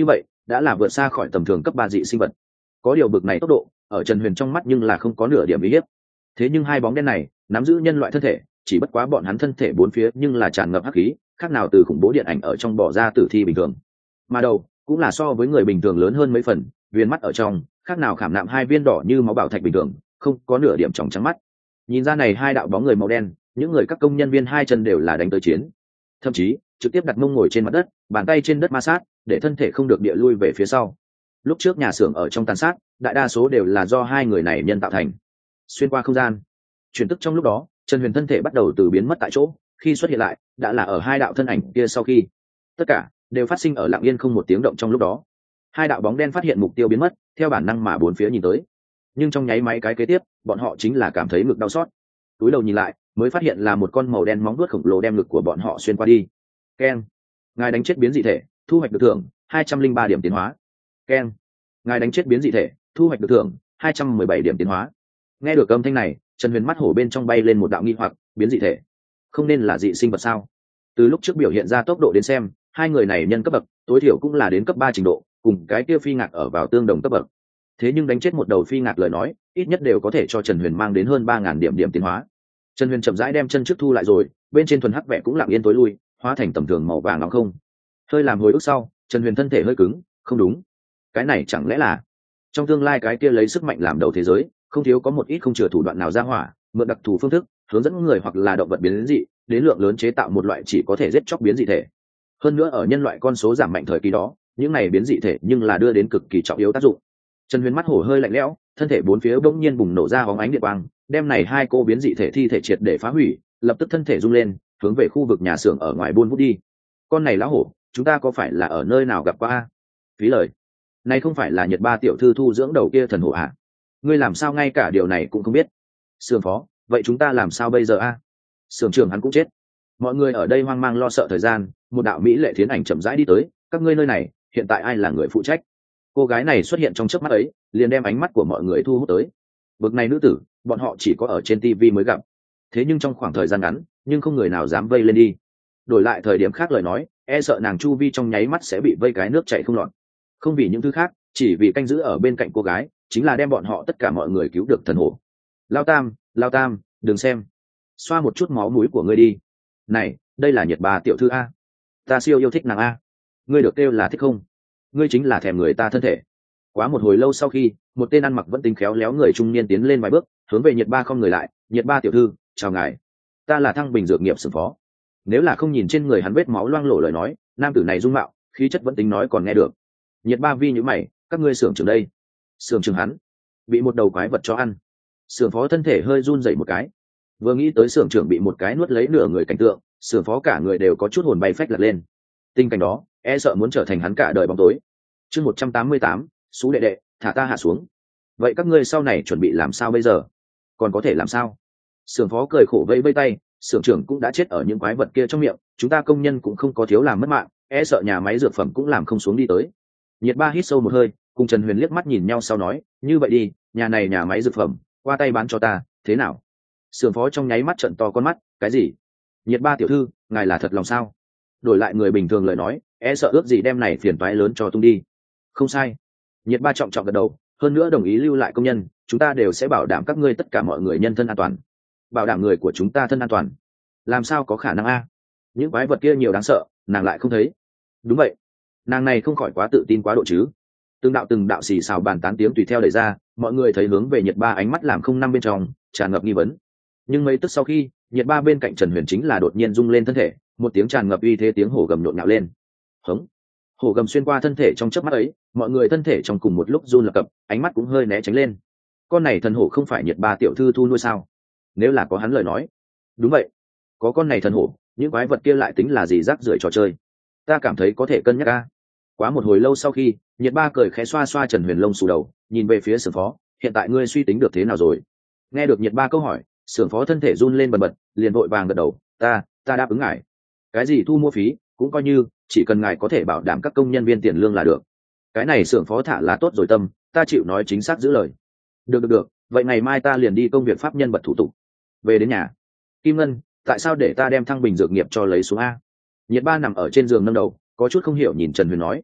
đã là vượt xa khỏi tầm thường cấp ba dị sinh vật. Có điều bực này tốc độ ở Trần Huyền trong mắt nhưng là không có nửa điểm uy hiếp. Thế nhưng hai bóng đen này nắm giữ nhân loại thân thể, chỉ bất quá bọn hắn thân thể bốn phía nhưng là tràn ngập hắc khí, khác nào từ khủng bố điện ảnh ở trong bỏ ra tử thi bình thường. Mà đầu cũng là so với người bình thường lớn hơn mấy phần, viên mắt ở trong khác nào khảm nạm hai viên đỏ như máu bảo thạch bình thường, không có nửa điểm tròng trắng mắt. Nhìn ra này hai đạo bóng người màu đen, những người các công nhân viên hai chân đều là đánh tới chiến, thậm chí trực tiếp đặt mông ngồi trên mặt đất, bàn tay trên đất ma sát, để thân thể không được địa lui về phía sau. Lúc trước nhà xưởng ở trong tàn sát, đại đa số đều là do hai người này nhân tạo thành. Xuyên qua không gian, chuyển tức trong lúc đó, Trần Huyền thân thể bắt đầu từ biến mất tại chỗ, khi xuất hiện lại, đã là ở hai đạo thân ảnh kia sau khi. Tất cả đều phát sinh ở lặng yên không một tiếng động trong lúc đó. Hai đạo bóng đen phát hiện mục tiêu biến mất, theo bản năng mà bốn phía nhìn tới. Nhưng trong nháy máy cái kế tiếp, bọn họ chính là cảm thấy ngực đau xót. Túi đầu nhìn lại, mới phát hiện là một con màu đen móng vuốt khổng lồ đem ngực của bọn họ xuyên qua đi. Keng, ngài đánh chết biến dị thể, thu hoạch được thưởng hai trăm linh ba điểm tiến hóa. Keng, ngài đánh chết biến dị thể, thu hoạch được thưởng hai trăm mười bảy điểm tiến hóa. Nghe được âm thanh này, Trần Huyền mắt hổ bên trong bay lên một đạo nghi hoặc, biến dị thể không nên là dị sinh vật sao? Từ lúc trước biểu hiện ra tốc độ đến xem, hai người này nhân cấp bậc tối thiểu cũng là đến cấp ba trình độ, cùng cái kia phi ngạc ở vào tương đồng cấp bậc. Thế nhưng đánh chết một đầu phi ngạc lời nói, ít nhất đều có thể cho Trần Huyền mang đến hơn ba ngàn điểm điểm tiến hóa. Trần Huyền chậm rãi đem chân trước thu lại rồi, bên trên thuần hắc vẽ cũng lặng yên tối lui, hóa thành tầm thường màu vàng nóng không. Hơi làm hồi ức sau, Trần Huyền thân thể hơi cứng, không đúng, cái này chẳng lẽ là trong tương lai cái kia lấy sức mạnh làm đầu thế giới, không thiếu có một ít không chừa thủ đoạn nào ra hỏa, mượn đặc thù phương thức, hướng dẫn người hoặc là động vật biến dị, đến lượng lớn chế tạo một loại chỉ có thể giết chóc biến dị thể. Hơn nữa ở nhân loại con số giảm mạnh thời kỳ đó, những này biến dị thể nhưng là đưa đến cực kỳ trọng yếu tác dụng. Trần Huyền mắt hổ hơi lạnh lẽo, thân thể bốn phía bỗng nhiên bùng nổ ra bóng ánh điện quang, đem này hai cô biến dị thể thi thể triệt để phá hủy, lập tức thân thể rung lên, hướng về khu vực nhà xưởng ở ngoài buôn vút đi. Con này lão hổ, chúng ta có phải là ở nơi nào gặp qua a? Phí lời, này không phải là Nhật Ba tiểu thư thu dưỡng đầu kia thần hổ à? Ngươi làm sao ngay cả điều này cũng không biết? Xưởng phó, vậy chúng ta làm sao bây giờ a? Xưởng trưởng hắn cũng chết. Mọi người ở đây hoang mang lo sợ thời gian, một đạo mỹ lệ thiến ảnh chậm rãi đi tới, các ngươi nơi này, hiện tại ai là người phụ trách? Cô gái này xuất hiện trong chớp mắt ấy, liền đem ánh mắt của mọi người thu hút tới. Bực này nữ tử, bọn họ chỉ có ở trên ti vi mới gặp. Thế nhưng trong khoảng thời gian ngắn, nhưng không người nào dám vây lên đi. Đổi lại thời điểm khác lời nói, e sợ nàng chu vi trong nháy mắt sẽ bị vây cái nước chảy không lọt. Không vì những thứ khác, chỉ vì canh giữ ở bên cạnh cô gái, chính là đem bọn họ tất cả mọi người cứu được thần hổ. Lao Tam, Lao Tam, đừng xem, xoa một chút máu mũi của ngươi đi. Này, đây là Nhật Ba tiểu thư a, ta siêu yêu thích nàng a. Ngươi được kêu là thích không? Ngươi chính là thèm người ta thân thể. Quá một hồi lâu sau khi, một tên ăn mặc vẫn tính khéo léo người trung niên tiến lên vài bước, hướng về Nhật Ba không người lại. Nhật Ba tiểu thư, chào ngài, ta là Thăng Bình dược nghiệp xưởng phó. Nếu là không nhìn trên người hắn vết máu loang lổ lời nói, nam tử này dung mạo, khí chất vẫn tính nói còn nghe được. Nhật Ba vi nhíu mày, các ngươi xưởng trưởng đây? Xưởng trưởng hắn bị một đầu quái vật cho ăn. Xưởng phó thân thể hơi run rẩy một cái, vừa nghĩ tới xưởng trưởng bị một cái nuốt lấy nửa người cảnh tượng, xưởng phó cả người đều có chút hồn bay phách lật lên. Tình cảnh đó, e sợ muốn trở thành hắn cả đời bóng tối. Chương một trăm tám mươi tám, Sú đệ đệ, thả ta hạ xuống. Vậy các ngươi sau này chuẩn bị làm sao bây giờ? Còn có thể làm sao? Xưởng phó cười khổ vẫy vẫy tay, xưởng trưởng cũng đã chết ở những quái vật kia trong miệng, chúng ta công nhân cũng không có thiếu làm mất mạng, e sợ nhà máy dược phẩm cũng làm không xuống đi tới. Nhiệt Ba hít sâu một hơi, cùng Trần Huyền liếc mắt nhìn nhau sau nói, như vậy đi, nhà này nhà máy dược phẩm, qua tay bán cho ta, thế nào? Xưởng phó trong nháy mắt trợn to con mắt, cái gì? Nhiệt Ba tiểu thư, ngài là thật lòng sao? Đổi lại người bình thường lời nói, e sợ ước gì đem này phiền toái lớn cho tung đi. Không sai. Nhiệt Ba trọng trọng gật đầu, hơn nữa đồng ý lưu lại công nhân, chúng ta đều sẽ bảo đảm các ngươi tất cả mọi người nhân thân an toàn. Bảo đảm người của chúng ta thân an toàn? Làm sao có khả năng a? Những quái vật kia nhiều đáng sợ, nàng lại không thấy. Đúng vậy, nàng này không khỏi quá tự tin quá độ chứ. Từng đạo từng đạo xì xào bàn tán tiếng tùy theo đẩy ra, mọi người thấy hướng về Nhiệt Ba ánh mắt làm không năm bên trong tràn ngập nghi vấn. Nhưng mấy tức sau khi, Nhiệt Ba bên cạnh Trần Huyền chính là đột nhiên rung lên thân thể, một tiếng tràn ngập uy thế tiếng hổ gầm nhộn nhạo lên. Hống! Hổ gầm xuyên qua thân thể trong chớp mắt ấy, mọi người thân thể trong cùng một lúc run lập cập, ánh mắt cũng hơi né tránh lên. Con này thần hổ không phải Nhiệt Ba tiểu thư thu nuôi sao? Nếu là có hắn lời nói, đúng vậy, có con này thần hổ, những quái vật kia lại tính là gì rác rưởi trò chơi? Ta cảm thấy có thể cân nhắc a. Quá một hồi lâu sau khi, Nhiệt Ba cười khẽ xoa xoa Trần Huyền lông xù đầu, nhìn về phía xưởng phó, hiện tại ngươi suy tính được thế nào rồi? Nghe được Nhiệt Ba câu hỏi, xưởng phó thân thể run lên bần bật, liền vội vàng gật đầu, ta, ta đáp ứng ngài. Cái gì thu mua phí, cũng coi như, chỉ cần ngài có thể bảo đảm các công nhân viên tiền lương là được. Cái này xưởng phó thả lá tốt rồi tâm, ta chịu nói chính xác giữ lời. Được được được, vậy ngày mai ta liền đi công việc pháp nhân vật thủ tục. Về đến nhà, Kim Ngân, tại sao để ta đem Thăng Bình dược nghiệp cho lấy xuống a? Nhiệt Ba nằm ở trên giường nâng đầu, có chút không hiểu nhìn Trần Huyền nói,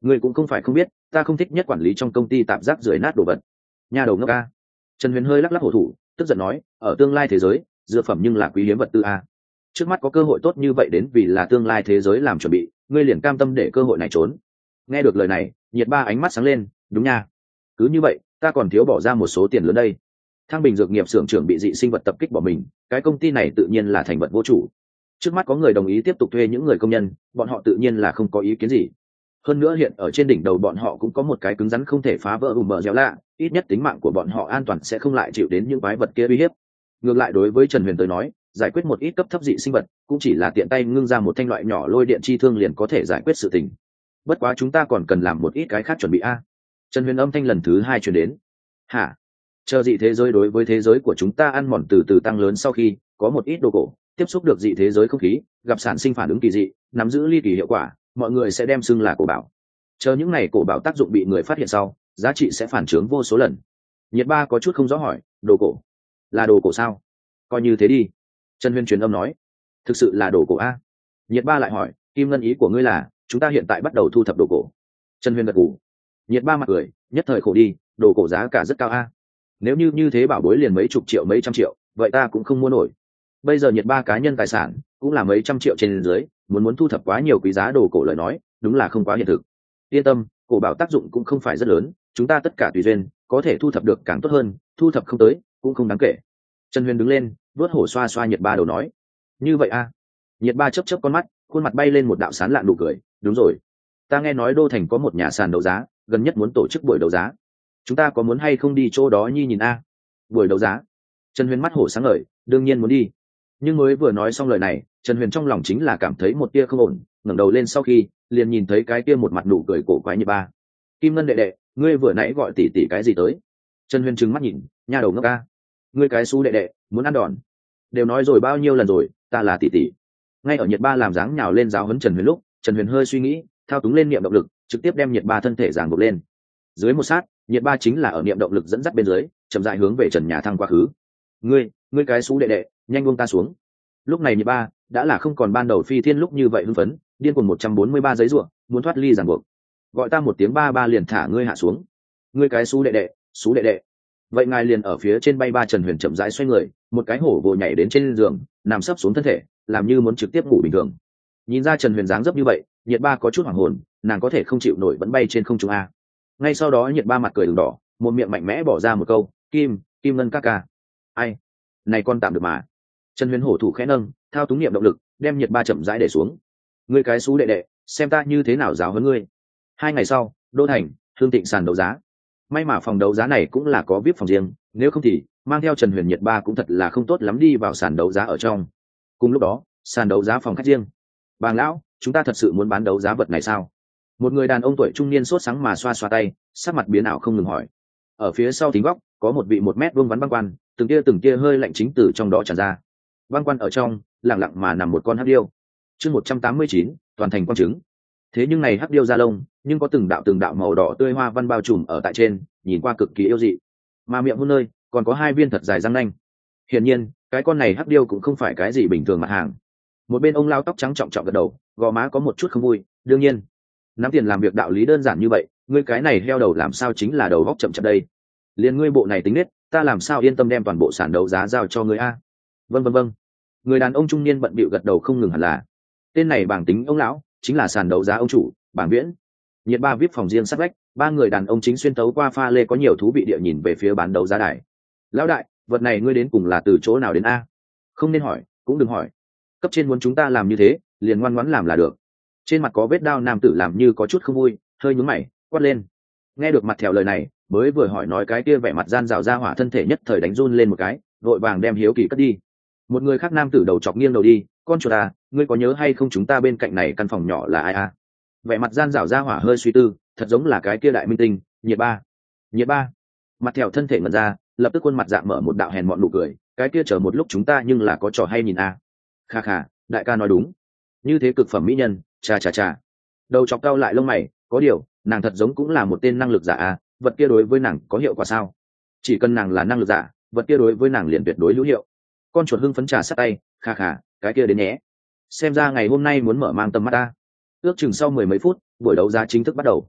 Ngươi cũng không phải không biết, ta không thích nhất quản lý trong công ty tạp rác rưởi nát đồ vật. Nhà đầu ngốc a. Trần Huyền hơi lắc lắc hổ thủ, tức giận nói, ở tương lai thế giới, dược phẩm nhưng là quý hiếm vật tư a. Trước mắt có cơ hội tốt như vậy đến vì là tương lai thế giới làm chuẩn bị, ngươi liền cam tâm để cơ hội này trốn. Nghe được lời này, Nhiệt Ba ánh mắt sáng lên, đúng nha. Cứ như vậy, ta còn thiếu bỏ ra một số tiền lớn đây. Thăng Bình dược nghiệp xưởng trưởng bị dị sinh vật tập kích bỏ mình, cái công ty này tự nhiên là thành vật vô chủ. Trước mắt có người đồng ý tiếp tục thuê những người công nhân, bọn họ tự nhiên là không có ý kiến gì. Hơn nữa hiện ở trên đỉnh đầu bọn họ cũng có một cái cứng rắn không thể phá vỡ ùm bờ dẻo lạ, ít nhất tính mạng của bọn họ an toàn sẽ không lại chịu đến những quái vật kia uy hiếp. Ngược lại đối với Trần Huyền tới nói, giải quyết một ít cấp thấp dị sinh vật cũng chỉ là tiện tay ngưng ra một thanh loại nhỏ lôi điện chi thương liền có thể giải quyết sự tình. Bất quá chúng ta còn cần làm một ít cái khác chuẩn bị a. Trần Huyền âm thanh lần thứ hai truyền đến. Hả? Chờ dị thế giới đối với thế giới của chúng ta ăn mòn từ từ tăng lớn sau khi có một ít đồ cổ tiếp xúc được dị thế giới không khí, gặp sản sinh phản ứng kỳ dị, nắm giữ ly kỳ hiệu quả, mọi người sẽ đem xưng là cổ bảo. Chờ những này cổ bảo tác dụng bị người phát hiện sau, giá trị sẽ phản trướng vô số lần. Nhiệt Ba có chút không rõ hỏi, đồ cổ là đồ cổ sao? Coi như thế đi. Trần Huyền truyền âm nói, thực sự là đồ cổ a. Nhiệt Ba lại hỏi, Kim Ngân ý của ngươi là chúng ta hiện tại bắt đầu thu thập đồ cổ? Trần Huyền gật gù. Nhiệt Ba mặt cười, nhất thời khổ đi, đồ cổ giá cả rất cao a. Nếu như như thế bảo bối liền mấy chục triệu mấy trăm triệu, vậy ta cũng không mua nổi. Bây giờ Nhiệt Ba cá nhân tài sản cũng là mấy trăm triệu trên dưới, muốn muốn thu thập quá nhiều quý giá đồ cổ lời nói, đúng là không quá hiện thực. Yên tâm, cổ bảo tác dụng cũng không phải rất lớn, chúng ta tất cả tùy duyên, có thể thu thập được càng tốt hơn, thu thập không tới cũng không đáng kể. Trần Huyền đứng lên, vớt hổ xoa xoa Nhiệt Ba đầu nói, như vậy a. Nhiệt Ba chớp chớp con mắt, khuôn mặt bay lên một đạo sán lạn nụ cười, đúng rồi, ta nghe nói đô thành có một nhà sàn đấu giá, gần nhất muốn tổ chức buổi đấu giá, chúng ta có muốn hay không đi chỗ đó nhi nhìn a? Buổi đấu giá? Trần Huyền mắt hổ sáng ngời, đương nhiên muốn đi. Nhưng mới vừa nói xong lời này, Trần Huyền trong lòng chính là cảm thấy một tia không ổn, ngẩng đầu lên sau khi liền nhìn thấy cái kia một mặt nụ cười cổ quái Nhiệt Ba. Kim Ngân đệ đệ, ngươi vừa nãy gọi tỷ tỷ cái gì tới? Trần Huyền trừng mắt nhìn, nha đầu ngốc a, ngươi cái xú đệ đệ, muốn ăn đòn. Đều nói rồi bao nhiêu lần rồi, ta là tỷ tỷ. Ngay ở Nhiệt Ba làm dáng nhào lên giáo huấn Trần Huyền lúc, Trần Huyền hơi suy nghĩ, thao túng lên niệm động lực, trực tiếp đem Nhiệt Ba thân thể giằng buộc lên. Dưới một sát, Nhiệt Ba chính là ở niệm động lực dẫn dắt bên dưới, chậm rãi hướng về trần nhà thăng quá khứ. Ngươi, ngươi cái xú đệ đệ, nhanh buông ta xuống. Lúc này Nhiệt Ba đã là không còn ban đầu phi thiên lúc như vậy hưng phấn, điên cuồng một trăm bốn mươi ba giấy rủa, muốn thoát ly ràng buộc. Gọi ta một tiếng ba ba liền thả ngươi hạ xuống. Ngươi cái xú đệ đệ, xú đệ đệ. Vậy ngài liền ở phía trên bay ba. Trần Huyền chậm rãi xoay người, một cái hổ vồ nhảy đến trên giường, nằm sấp xuống thân thể, làm như muốn trực tiếp ngủ bình thường. Nhìn ra Trần Huyền dáng dấp như vậy, Nhiệt Ba có chút hoảng hồn, nàng có thể không chịu nổi vẫn bay trên không trung a. Ngay sau đó Nhiệt Ba mặt cười đường đỏ, một miệng mạnh mẽ bỏ ra một câu, kim kim ngân ca ca. Ai, này con tạm được mà. Trần Huyền hổ thủ khẽ nâng, thao túng niệm động lực, đem Nhiệt Ba chậm rãi để xuống. Ngươi cái xú đệ đệ, xem ta như thế nào giáo huấn ngươi. Hai ngày sau, đô thành Hương Thịnh sàn đấu giá. May mà phòng đấu giá này cũng là có vê i pê phòng riêng, nếu không thì mang theo Trần Huyền Nhiệt Ba cũng thật là không tốt lắm đi vào sàn đấu giá ở trong. Cùng lúc đó, sàn đấu giá phòng khách riêng. Bàng lão, chúng ta thật sự muốn bán đấu giá vật này sao? Một người đàn ông tuổi trung niên sốt sáng mà xoa xoa tay, sắc mặt biến ảo không ngừng hỏi. Ở phía sau thính góc có một vị một mét vuông vắn băng quan, từng tia từng tia hơi lạnh chính từ trong đó tràn ra. Băng quan ở trong lặng lặng mà nằm một con hắc điêu. Chương một trăm tám mươi chín, toàn thành quang chứng. Thế nhưng này hắc điêu da lông, nhưng có từng đạo từng đạo màu đỏ tươi hoa văn bao trùm ở tại trên, nhìn qua cực kỳ yêu dị. Mà miệng hôn nơi còn có hai viên thật dài răng nanh. Hiển nhiên, cái con này hắc điêu cũng không phải cái gì bình thường mặt hàng. Một bên ông lao tóc trắng trọng trọng gật đầu, gò má có một chút không vui, đương nhiên, nắm tiền làm việc đạo lý đơn giản như vậy, ngươi cái này heo đầu làm sao chính là đầu góc chậm chậm đây. Liên ngươi bộ này tính nết, ta làm sao yên tâm đem toàn bộ sản đấu giá giao cho ngươi a? Vâng vâng vâng. Người đàn ông trung niên bận bịu gật đầu không ngừng hẳn là. Tên này bảng tính ông lão, chính là sàn đấu giá ông chủ, Bảng Viễn. Nhiệt Ba vê i pê phòng riêng sát vách, ba người đàn ông chính xuyên tấu qua pha lê có nhiều thú vị địa nhìn về phía bán đấu giá đài. Lão đại, vật này ngươi đến cùng là từ chỗ nào đến a? Không nên hỏi, cũng đừng hỏi. Cấp trên muốn chúng ta làm như thế, liền ngoan ngoãn làm là được. Trên mặt có vết đao nam tử làm như có chút không vui, hơi nhướng mày, quát lên. Nghe được mặt theo lời này, mới vừa hỏi nói cái kia vẻ mặt gian rào ra hỏa thân thể nhất thời đánh run lên một cái, vội vàng đem hiếu kỳ cất đi. Một người khác nam tử đầu chọc nghiêng đầu đi, con chuột à, ngươi có nhớ hay không chúng ta bên cạnh này căn phòng nhỏ là ai à? Vẻ mặt gian rào ra hỏa hơi suy tư, thật giống là cái kia đại minh tinh, Nhiệt Ba. Nhiệt Ba. Mặt theo thân thể ngẩn ra, lập tức khuôn mặt dạng mở một đạo hèn mọn nụ cười, cái kia chờ một lúc chúng ta nhưng là có trò hay nhìn à. Kha kha, đại ca nói đúng. Như thế cực phẩm mỹ nhân, cha cha cha. Đầu chọc cau lại lông mày, có điều, nàng thật giống cũng là một tên năng lực giả à, vật kia đối với nàng có hiệu quả sao? Chỉ cần nàng là năng lực giả, vật kia đối với nàng liền tuyệt đối hữu hiệu. Con chuột hưng phấn trà sát tay, kha kha, cái kia đến nhé. Xem ra ngày hôm nay muốn mở mang tầm mắt ta. Ước chừng sau mười mấy phút, buổi đấu giá chính thức bắt đầu,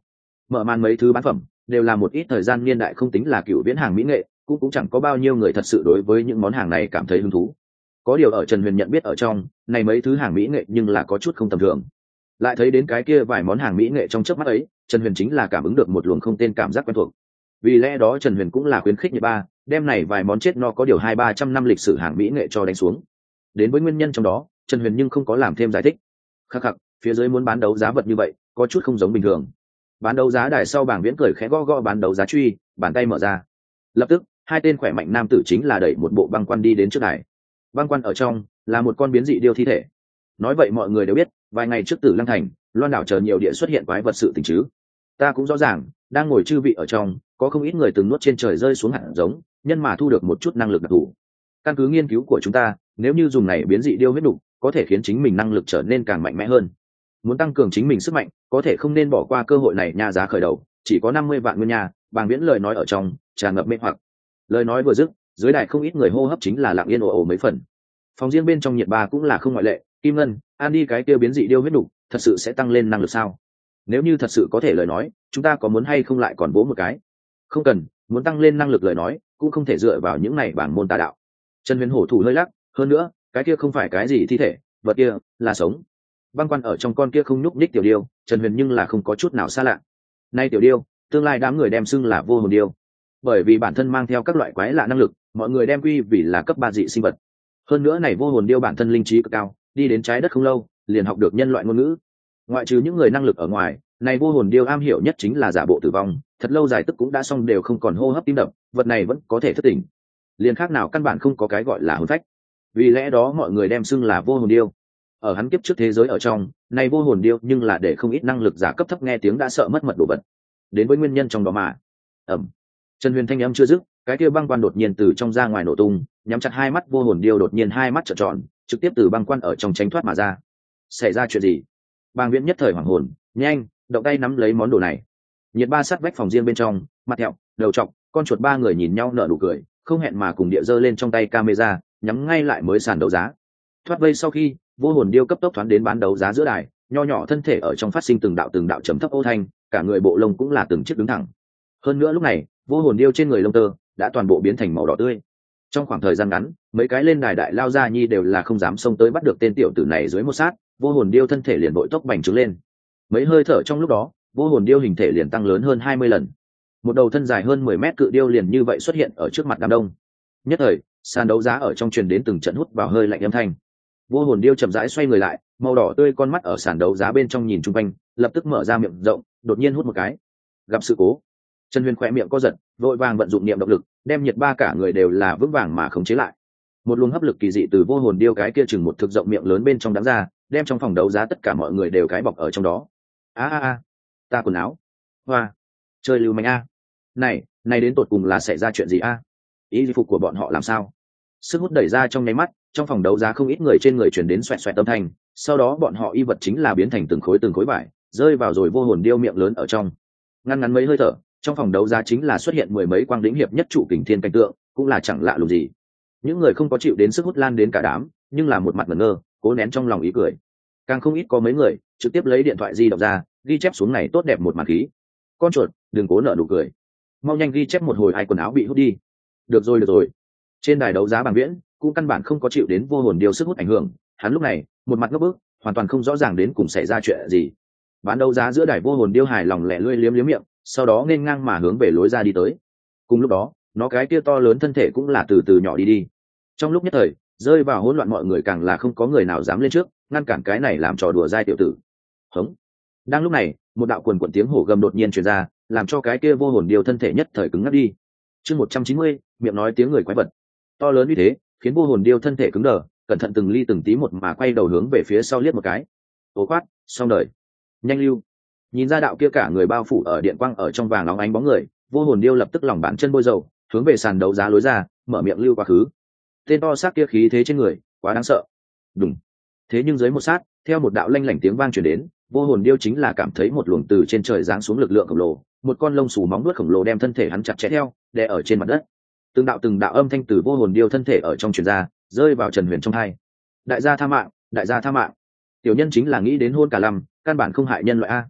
mở màn mấy thứ bán phẩm đều là một ít thời gian niên đại không tính là cựu viễn hàng mỹ nghệ, cũng cũng chẳng có bao nhiêu người thật sự đối với những món hàng này cảm thấy hứng thú. Có điều ở Trần Huyền nhận biết ở trong này mấy thứ hàng mỹ nghệ nhưng là có chút không tầm thường. Lại thấy đến cái kia vài món hàng mỹ nghệ trong chớp mắt ấy, Trần Huyền chính là cảm ứng được một luồng không tên cảm giác quen thuộc. Vì lẽ đó Trần Huyền cũng là khuyến khích Nhiệt Ba đem này vài món chết no có điều hai ba trăm năm lịch sử hàng mỹ nghệ cho đánh xuống. Đến với nguyên nhân trong đó, Trần Huyền nhưng không có làm thêm giải thích. Khắc khắc, phía dưới muốn bán đấu giá vật như vậy, có chút không giống bình thường. Bán đấu giá đài sau bảng viễn cười khẽ gõ gõ bán đấu giá truy, bàn tay mở ra. Lập tức, hai tên khỏe mạnh nam tử chính là đẩy một bộ băng quan đi đến trước đài. Băng quan ở trong là một con biến dị điêu thi thể. Nói vậy mọi người đều biết, vài ngày trước Tử Lăng Thành, Loan đảo chờ nhiều địa xuất hiện quái vật sự tình chứ. Ta cũng rõ ràng, đang ngồi chư vị ở trong, có không ít người từng nuốt trên trời rơi xuống hạt giống, nhân mà thu được một chút năng lực đặc thù. Căn cứ nghiên cứu của chúng ta, nếu như dùng này biến dị điêu huyết đục, có thể khiến chính mình năng lực trở nên càng mạnh mẽ hơn. Muốn tăng cường chính mình sức mạnh, có thể không nên bỏ qua cơ hội này nha, giá khởi đầu chỉ có năm mươi vạn nguyên nha. Bàng Viễn lời nói ở trong tràn ngập mê hoặc. Lời nói vừa dứt, dưới đài không ít người hô hấp chính là lặng yên ồ ồ mấy phần. Phòng riêng bên trong Nhiệt Ba cũng là không ngoại lệ. Kim Ngân, an đi cái tiêu biến dị điêu huyết đục, thật sự sẽ tăng lên năng lực sao? Nếu như thật sự có thể lời nói, chúng ta có muốn hay không lại còn vỗ một cái? Không cần, muốn tăng lên năng lực lời nói, cũng không thể dựa vào những này bảng môn tà đạo. Trần Huyền hổ thủ hơi lắc, hơn nữa, cái kia không phải cái gì thi thể, vật kia là sống. Băng quan ở trong con kia không nhúc nhích tiểu điêu, Trần Huyền nhưng là không có chút nào xa lạ. Nay tiểu điêu, tương lai đám người đem xưng là vô hồn điêu, bởi vì bản thân mang theo các loại quái lạ năng lực, mọi người đem quy vì là cấp ba dị sinh vật. Hơn nữa này vô hồn điêu bản thân linh trí cực cao, đi đến trái đất không lâu, liền học được nhân loại ngôn ngữ. Ngoại trừ những người năng lực ở ngoài, này vô hồn điêu am hiểu nhất chính là giả bộ tử vong, thật lâu dài tức cũng đã xong đều không còn hô hấp tim đập, vật này vẫn có thể thức tỉnh. Liền khác nào căn bản không có cái gọi là hồn phách. Vì lẽ đó mọi người đem xưng là vô hồn điêu. Ở hắn kiếp trước thế giới ở trong, này vô hồn điêu nhưng là để không ít năng lực giả cấp thấp nghe tiếng đã sợ mất mật đồ vật. Đến với nguyên nhân trong đó mà. Ầm. Trần Huyền thanh âm chưa dứt, cái kia băng quan đột nhiên từ trong ra ngoài nổ tung, nhắm chặt hai mắt vô hồn điêu đột nhiên hai mắt trợn tròn, trực tiếp từ băng quan ở trong tránh thoát mà ra. Xảy ra chuyện gì? Bàng Viễn nhất thời hoảng hồn, nhanh, động tay nắm lấy món đồ này. Nhiệt Ba sát vách phòng riêng bên trong, mặt thẹo, đầu trọc, con chuột ba người nhìn nhau nở nụ cười, không hẹn mà cùng địa giơ lên trong tay camera, nhắm ngay lại mới sàn đấu giá. Thoát vây sau khi, vô hồn điêu cấp tốc thoáng đến bán đấu giá giữa đài, nho nhỏ thân thể ở trong phát sinh từng đạo từng đạo trầm thấp ô thanh, cả người bộ lông cũng là từng chiếc đứng thẳng. Hơn nữa lúc này, vô hồn điêu trên người lông tơ đã toàn bộ biến thành màu đỏ tươi. Trong khoảng thời gian ngắn, mấy cái lên đài đại lao ra nhi đều là không dám xông tới bắt được tên tiểu tử này dưới một sát, vô hồn điêu thân thể liền bội tốc bành trướng lên. Mấy hơi thở trong lúc đó, vô hồn điêu hình thể liền tăng lớn hơn hai mươi lần. Một đầu thân dài hơn mười mét cự điêu liền như vậy xuất hiện ở trước mặt đám đông. Nhất thời, sàn đấu giá ở trong truyền đến từng trận hút vào hơi lạnh âm thanh. Vô hồn điêu chậm rãi xoay người lại, màu đỏ tươi con mắt ở sàn đấu giá bên trong nhìn chung quanh, lập tức mở ra miệng rộng, đột nhiên hút một cái. Gặp sự cố, Trần Huyền khỏe miệng co giật, vội vàng vận dụng niệm động lực, đem Nhiệt Ba cả người đều là vững vàng mà khống chế lại. Một luồng hấp lực kỳ dị từ vô hồn điêu cái kia chừng một thực rộng miệng lớn bên trong đám ra, đem trong phòng đấu giá tất cả mọi người đều cái bọc ở trong đó. A a a, ta quần áo. Hoa, chơi lưu manh a. Này, này đến tột cùng là xảy ra chuyện gì a? Y phục của bọn họ làm sao? Sức hút đẩy ra trong nháy mắt, trong phòng đấu giá không ít người trên người truyền đến xoẹt xoẹt âm thanh, sau đó bọn họ y vật chính là biến thành từng khối từng khối vải, rơi vào rồi vô hồn điêu miệng lớn ở trong. Ngăn ngắn mấy hơi thở, trong phòng đấu giá chính là xuất hiện mười mấy quang đỉnh hiệp nhất trụ kình thiên cảnh tượng, cũng là chẳng lạ lùng gì. Những người không có chịu đến sức hút lan đến cả đám, nhưng là một mặt ngẩn ngơ, cố nén trong lòng ý cười. Càng không ít có mấy người trực tiếp lấy điện thoại di động ra, ghi chép xuống này tốt đẹp một màn khí. Con chuột, đừng cố nở nụ cười, mau nhanh ghi chép một hồi ai quần áo bị hút đi. Được rồi được rồi. Trên đài đấu giá Bàng Viễn cũng căn bản không có chịu đến vô hồn điêu sức hút ảnh hưởng, hắn lúc này một mặt ngốc bức, hoàn toàn không rõ ràng đến cùng xảy ra chuyện gì. Bán đấu giá giữa đài vô hồn điêu hài lòng lẻ lươi liếm liếm miệng, sau đó nên ngang mà hướng về lối ra đi tới. Cùng lúc đó, nó cái kia to lớn thân thể cũng là từ từ nhỏ đi đi. Trong lúc nhất thời, rơi vào hỗn loạn mọi người càng là không có người nào dám lên trước, ngăn cản cái này làm trò đùa dai tiểu tử. Hống. Đang lúc này, một đạo quần quần tiếng hổ gầm đột nhiên truyền ra, làm cho cái kia vô hồn điêu thân thể nhất thời cứng ngắc đi. Chương một trăm chín mươi, miệng nói tiếng người quái vật. To lớn như thế, khiến vô hồn điêu thân thể cứng đờ, cẩn thận từng ly từng tí một mà quay đầu hướng về phía sau liếc một cái. Ố quát, xong đời. Nhanh lưu. Nhìn ra đạo kia cả người bao phủ ở điện quang ở trong vàng óng ánh bóng người, vô hồn điêu lập tức lòng bàn chân bôi dầu, hướng về sàn đấu giá lối ra, mở miệng lưu quá khứ. Tên to xác kia khí thế trên người, quá đáng sợ. Đùng. Thế nhưng dưới một sát, theo một đạo lanh lảnh tiếng vang truyền đến, vô hồn điêu chính là cảm thấy một luồng từ trên trời giáng xuống lực lượng khổng lồ, một con lông xù móng vuốt khổng lồ đem thân thể hắn chặt chẽ theo, đè ở trên mặt đất. Từng đạo từng đạo âm thanh từ vô hồn điêu thân thể ở trong truyền ra, rơi vào Trần Huyền trong tai. Đại gia tha mạng, đại gia tha mạng. Tiểu nhân chính là nghĩ đến hôn cả lăm, căn bản không hại nhân loại a.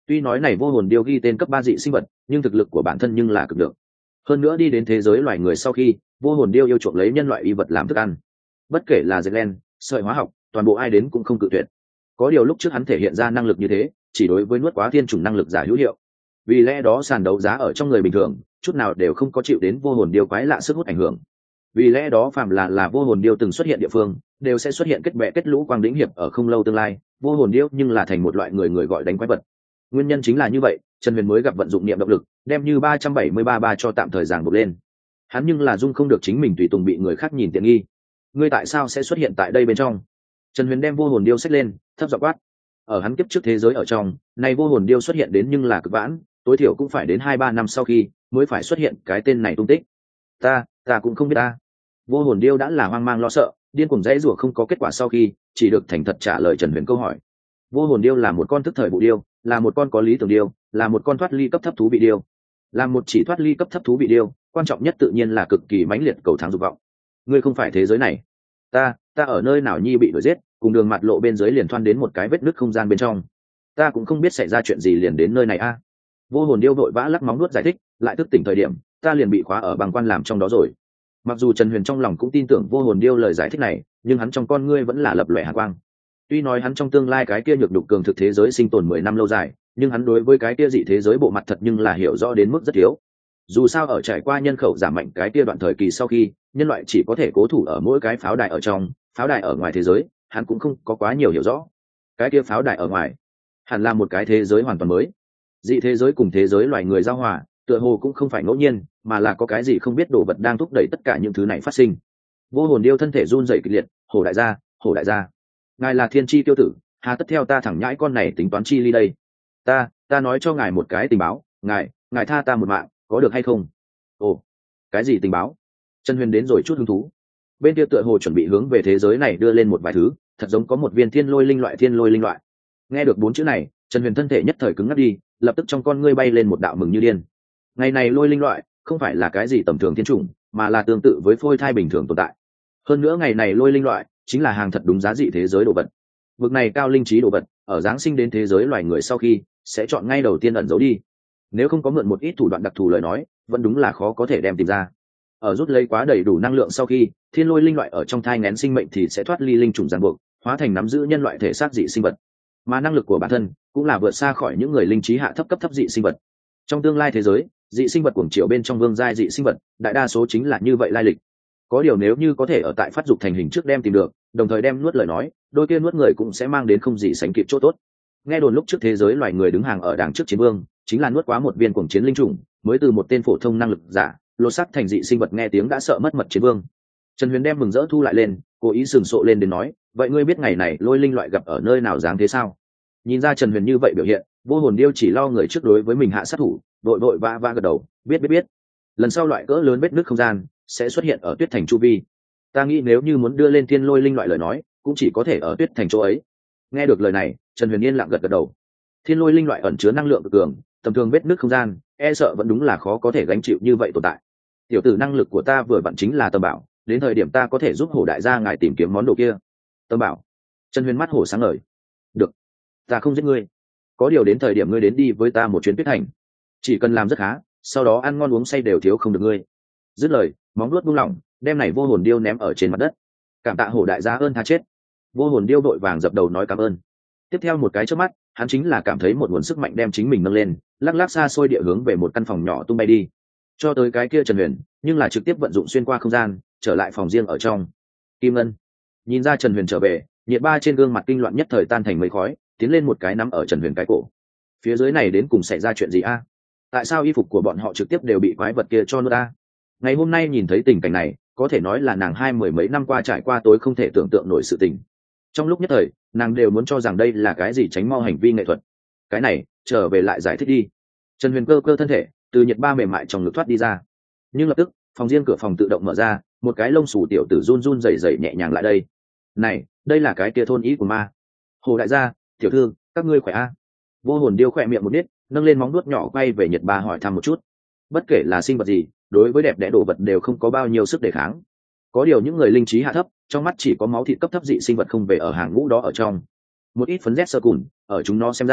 Tuy nói này vô hồn điêu ghi tên cấp ba dị sinh vật, nhưng thực lực của bản thân nhưng là cực được. Hơn nữa đi đến thế giới loài người sau khi, vô hồn điêu yêu chuộng lấy nhân loại y vật làm thức ăn. Bất kể là dệt len, sợi hóa học, toàn bộ ai đến cũng không cự tuyệt. Có điều lúc trước hắn thể hiện ra năng lực như thế, chỉ đối với nuốt quá thiên chủng năng lực giả hữu hiệu. Vì lẽ đó sàn đấu giá ở trong người bình thường, chút nào đều không có chịu đến vô hồn điêu quái lạ sức hút ảnh hưởng. Vì lẽ đó phàm là là vô hồn điêu từng xuất hiện địa phương, đều sẽ xuất hiện kết bè kết lũ quang đỉnh hiệp ở không lâu tương lai, vô hồn điêu nhưng là thành một loại người người gọi đánh quái vật. Nguyên nhân chính là như vậy, Trần Huyền mới gặp vận dụng niệm động lực, đem như ba trăm bảy mươi ba ba cho tạm thời giảng buộc lên. Hắn nhưng là dung không được chính mình tùy tùng bị người khác nhìn tiện nghi. Ngươi tại sao sẽ xuất hiện tại đây bên trong? Trần Huyền đem vô hồn điêu xách lên, thấp giọng quát. Ở hắn kiếp trước thế giới ở trong, này vô hồn điêu xuất hiện đến nhưng là cực vãn, tối thiểu cũng phải đến hai ba năm sau khi mới phải xuất hiện cái tên này tung tích. Ta, ta cũng không biết ta. Vô hồn điêu đã là hoang mang lo sợ, điên cuồng dãy rủa không có kết quả sau khi, chỉ được thành thật trả lời Trần Huyền câu hỏi. Vô hồn điêu là một con thức thời bụ điêu, là một con có lý tưởng điêu, là một con thoát ly cấp thấp thú vị điêu. Là một chỉ thoát ly cấp thấp thú vị điêu, quan trọng nhất tự nhiên là cực kỳ mãnh liệt cầu thắng dục vọng. Ngươi không phải thế giới này. Ta, ta ở nơi nào nhi bị đuổi giết, cùng đường mặt lộ bên dưới liền thoăn đến một cái vết nứt không gian bên trong. Ta cũng không biết xảy ra chuyện gì liền đến nơi này a. Vô hồn điêu vội vã lắc móng nuốt giải thích, lại thức tỉnh thời điểm, ta liền bị khóa ở băng quan làm trong đó rồi. Mặc dù Trần Huyền trong lòng cũng tin tưởng vô hồn điêu lời giải thích này, nhưng hắn trong con ngươi vẫn là lập lòe hàn quang. Tuy nói hắn trong tương lai cái kia nhược đục cường thực thế giới sinh tồn mười năm lâu dài, nhưng hắn đối với cái kia dị thế giới bộ mặt thật nhưng là hiểu rõ đến mức rất thiếu. Dù sao ở trải qua nhân khẩu giảm mạnh cái kia đoạn thời kỳ sau khi, nhân loại chỉ có thể cố thủ ở mỗi cái pháo đài ở trong, pháo đài ở ngoài thế giới, hắn cũng không có quá nhiều hiểu rõ. Cái kia pháo đài ở ngoài, hẳn là một cái thế giới hoàn toàn mới. Dị thế giới cùng thế giới loài người giao hòa, tựa hồ cũng không phải ngẫu nhiên, mà là có cái gì không biết đồ vật đang thúc đẩy tất cả những thứ này phát sinh. Vô hồn điêu thân thể run rẩy kịch liệt, hổ đại gia, hổ đại gia, ngài là thiên chi tiêu tử, hà tất theo ta thẳng nhãi con này tính toán chi ly đây. Ta, ta nói cho ngài một cái tình báo, ngài, ngài tha ta một mạng, có được hay không? Ồ, cái gì tình báo? Trần Huyền đến rồi chút hứng thú. Bên kia tựa hồ chuẩn bị hướng về thế giới này đưa lên một vài thứ, thật giống có một viên thiên lôi linh loại thiên lôi linh loại. Nghe được bốn chữ này, Trần Huyền thân thể nhất thời cứng ngắc đi, lập tức trong con ngươi bay lên một đạo mừng như điên. Ngày này lôi linh loại không phải là cái gì tầm thường thiên chủng, mà là tương tự với phôi thai bình thường tồn tại. Hơn nữa ngày này lôi linh loại chính là hàng thật đúng giá trị thế giới đồ vật. Vực này cao linh trí đồ vật, ở giáng sinh đến thế giới loài người sau khi, sẽ chọn ngay đầu tiên ẩn giấu đi. Nếu không có mượn một ít thủ đoạn đặc thù lời nói, vẫn đúng là khó có thể đem tìm ra. Ở rút lấy quá đầy đủ năng lượng sau khi, thiên lôi linh loại ở trong thai nghén sinh mệnh thì sẽ thoát ly linh trùng ràng buộc, hóa thành nắm giữ nhân loại thể xác dị sinh vật. Mà năng lực của bản thân cũng là vượt xa khỏi những người linh trí hạ thấp cấp thấp dị sinh vật. Trong tương lai thế giới, dị sinh vật cuồng chiều bên trong vương giai dị sinh vật, đại đa số chính là như vậy lai lịch. Có điều nếu như có thể ở tại phát dục thành hình trước đem tìm được, đồng thời đem nuốt lời nói, đôi kia nuốt người cũng sẽ mang đến không gì sánh kịp chỗ tốt. Nghe đồn lúc trước thế giới loài người đứng hàng ở đằng trước chiến vương, chính là nuốt quá một viên cuồng chiến linh trùng, mới từ một tên phổ thông năng lực giả, lột xác thành dị sinh vật nghe tiếng đã sợ mất mật chiến vương. Trần Huyền đem mừng rỡ thu lại lên, cố ý sừng sộ lên đến nói, vậy ngươi biết ngày này lôi linh loại gặp ở nơi nào dáng thế sao? Nhìn ra Trần Huyền như vậy biểu hiện, vô hồn điêu chỉ lo người trước đối với mình hạ sát thủ, đội đội va va gật đầu, biết biết biết. Lần sau loại cỡ lớn vết nứt không gian sẽ xuất hiện ở tuyết thành chu vi. Ta nghĩ nếu như muốn đưa lên thiên lôi linh loại lời nói, cũng chỉ có thể ở tuyết thành chỗ ấy. Nghe được lời này, Trần Huyền yên lặng gật gật đầu. Thiên lôi linh loại ẩn chứa năng lượng cực cường, tầm thường vết nứt không gian, e sợ vẫn đúng là khó có thể gánh chịu như vậy tồn tại. Tiểu tử năng lực của ta vừa vặn chính là tầm bảo, đến thời điểm ta có thể giúp hổ đại gia ngài tìm kiếm món đồ kia. Tầm bảo. Trần Huyền mắt hổ sáng ngời. Được, ta không giết ngươi. Có điều đến thời điểm ngươi đến đi với ta một chuyến tuyết thành, chỉ cần làm rất khá, sau đó ăn ngon uống say đều thiếu không được ngươi. Dứt lời, móng vuốt buông lỏng, đem này vô hồn điêu ném ở trên mặt đất. Cảm tạ hổ đại gia ơn tha chết. Vô hồn điêu đội vàng dập đầu nói cảm ơn. Tiếp theo một cái chớp mắt, hắn chính là cảm thấy một nguồn sức mạnh đem chính mình nâng lên, lắc lắc xa xôi địa hướng về một căn phòng nhỏ tung bay đi. Cho tới cái kia Trần Huyền, nhưng là trực tiếp vận dụng xuyên qua không gian, trở lại phòng riêng ở trong. Kim Ngân nhìn ra Trần Huyền trở về, nhiệt ba trên gương mặt kinh loạn nhất thời tan thành mây khói, tiến lên một cái nắm ở Trần Huyền cái cổ. Phía dưới này đến cùng xảy ra chuyện gì a? Tại sao y phục của bọn họ trực tiếp đều bị quái vật kia cho nuốt a? Ngày hôm nay nhìn thấy tình cảnh này, có thể nói là nàng hai mười mấy năm qua trải qua tối không thể tưởng tượng nổi sự tình. Trong lúc nhất thời, nàng đều muốn cho rằng đây là cái gì tránh mau hành vi nghệ thuật. Cái này, trở về lại giải thích đi. Trần Huyền cơ cơ thân thể, từ nhiệt ba mềm mại trong ngực thoát đi ra. Nhưng lập tức, phòng riêng cửa phòng tự động mở ra, một cái lông xù tiểu tử run run rẩy rẩy nhẹ nhàng lại đây. Này, đây là cái kia thôn ý của ma. Hồ đại gia, tiểu thư, các ngươi khỏe a? Vô hồn điêu khỏe miệng một nít, nâng lên móng vuốt nhỏ quay về nhiệt ba hỏi thăm một chút. Bất kể là sinh vật gì, đối với đẹp đẽ đồ vật đều không có bao nhiêu sức đề kháng. Có điều những người linh trí hạ thấp, trong mắt chỉ có máu thịt cấp thấp dị sinh vật không về ở hàng ngũ đó ở trong. Một ít phấn rét sơ cùn, ở chúng nó xem ra,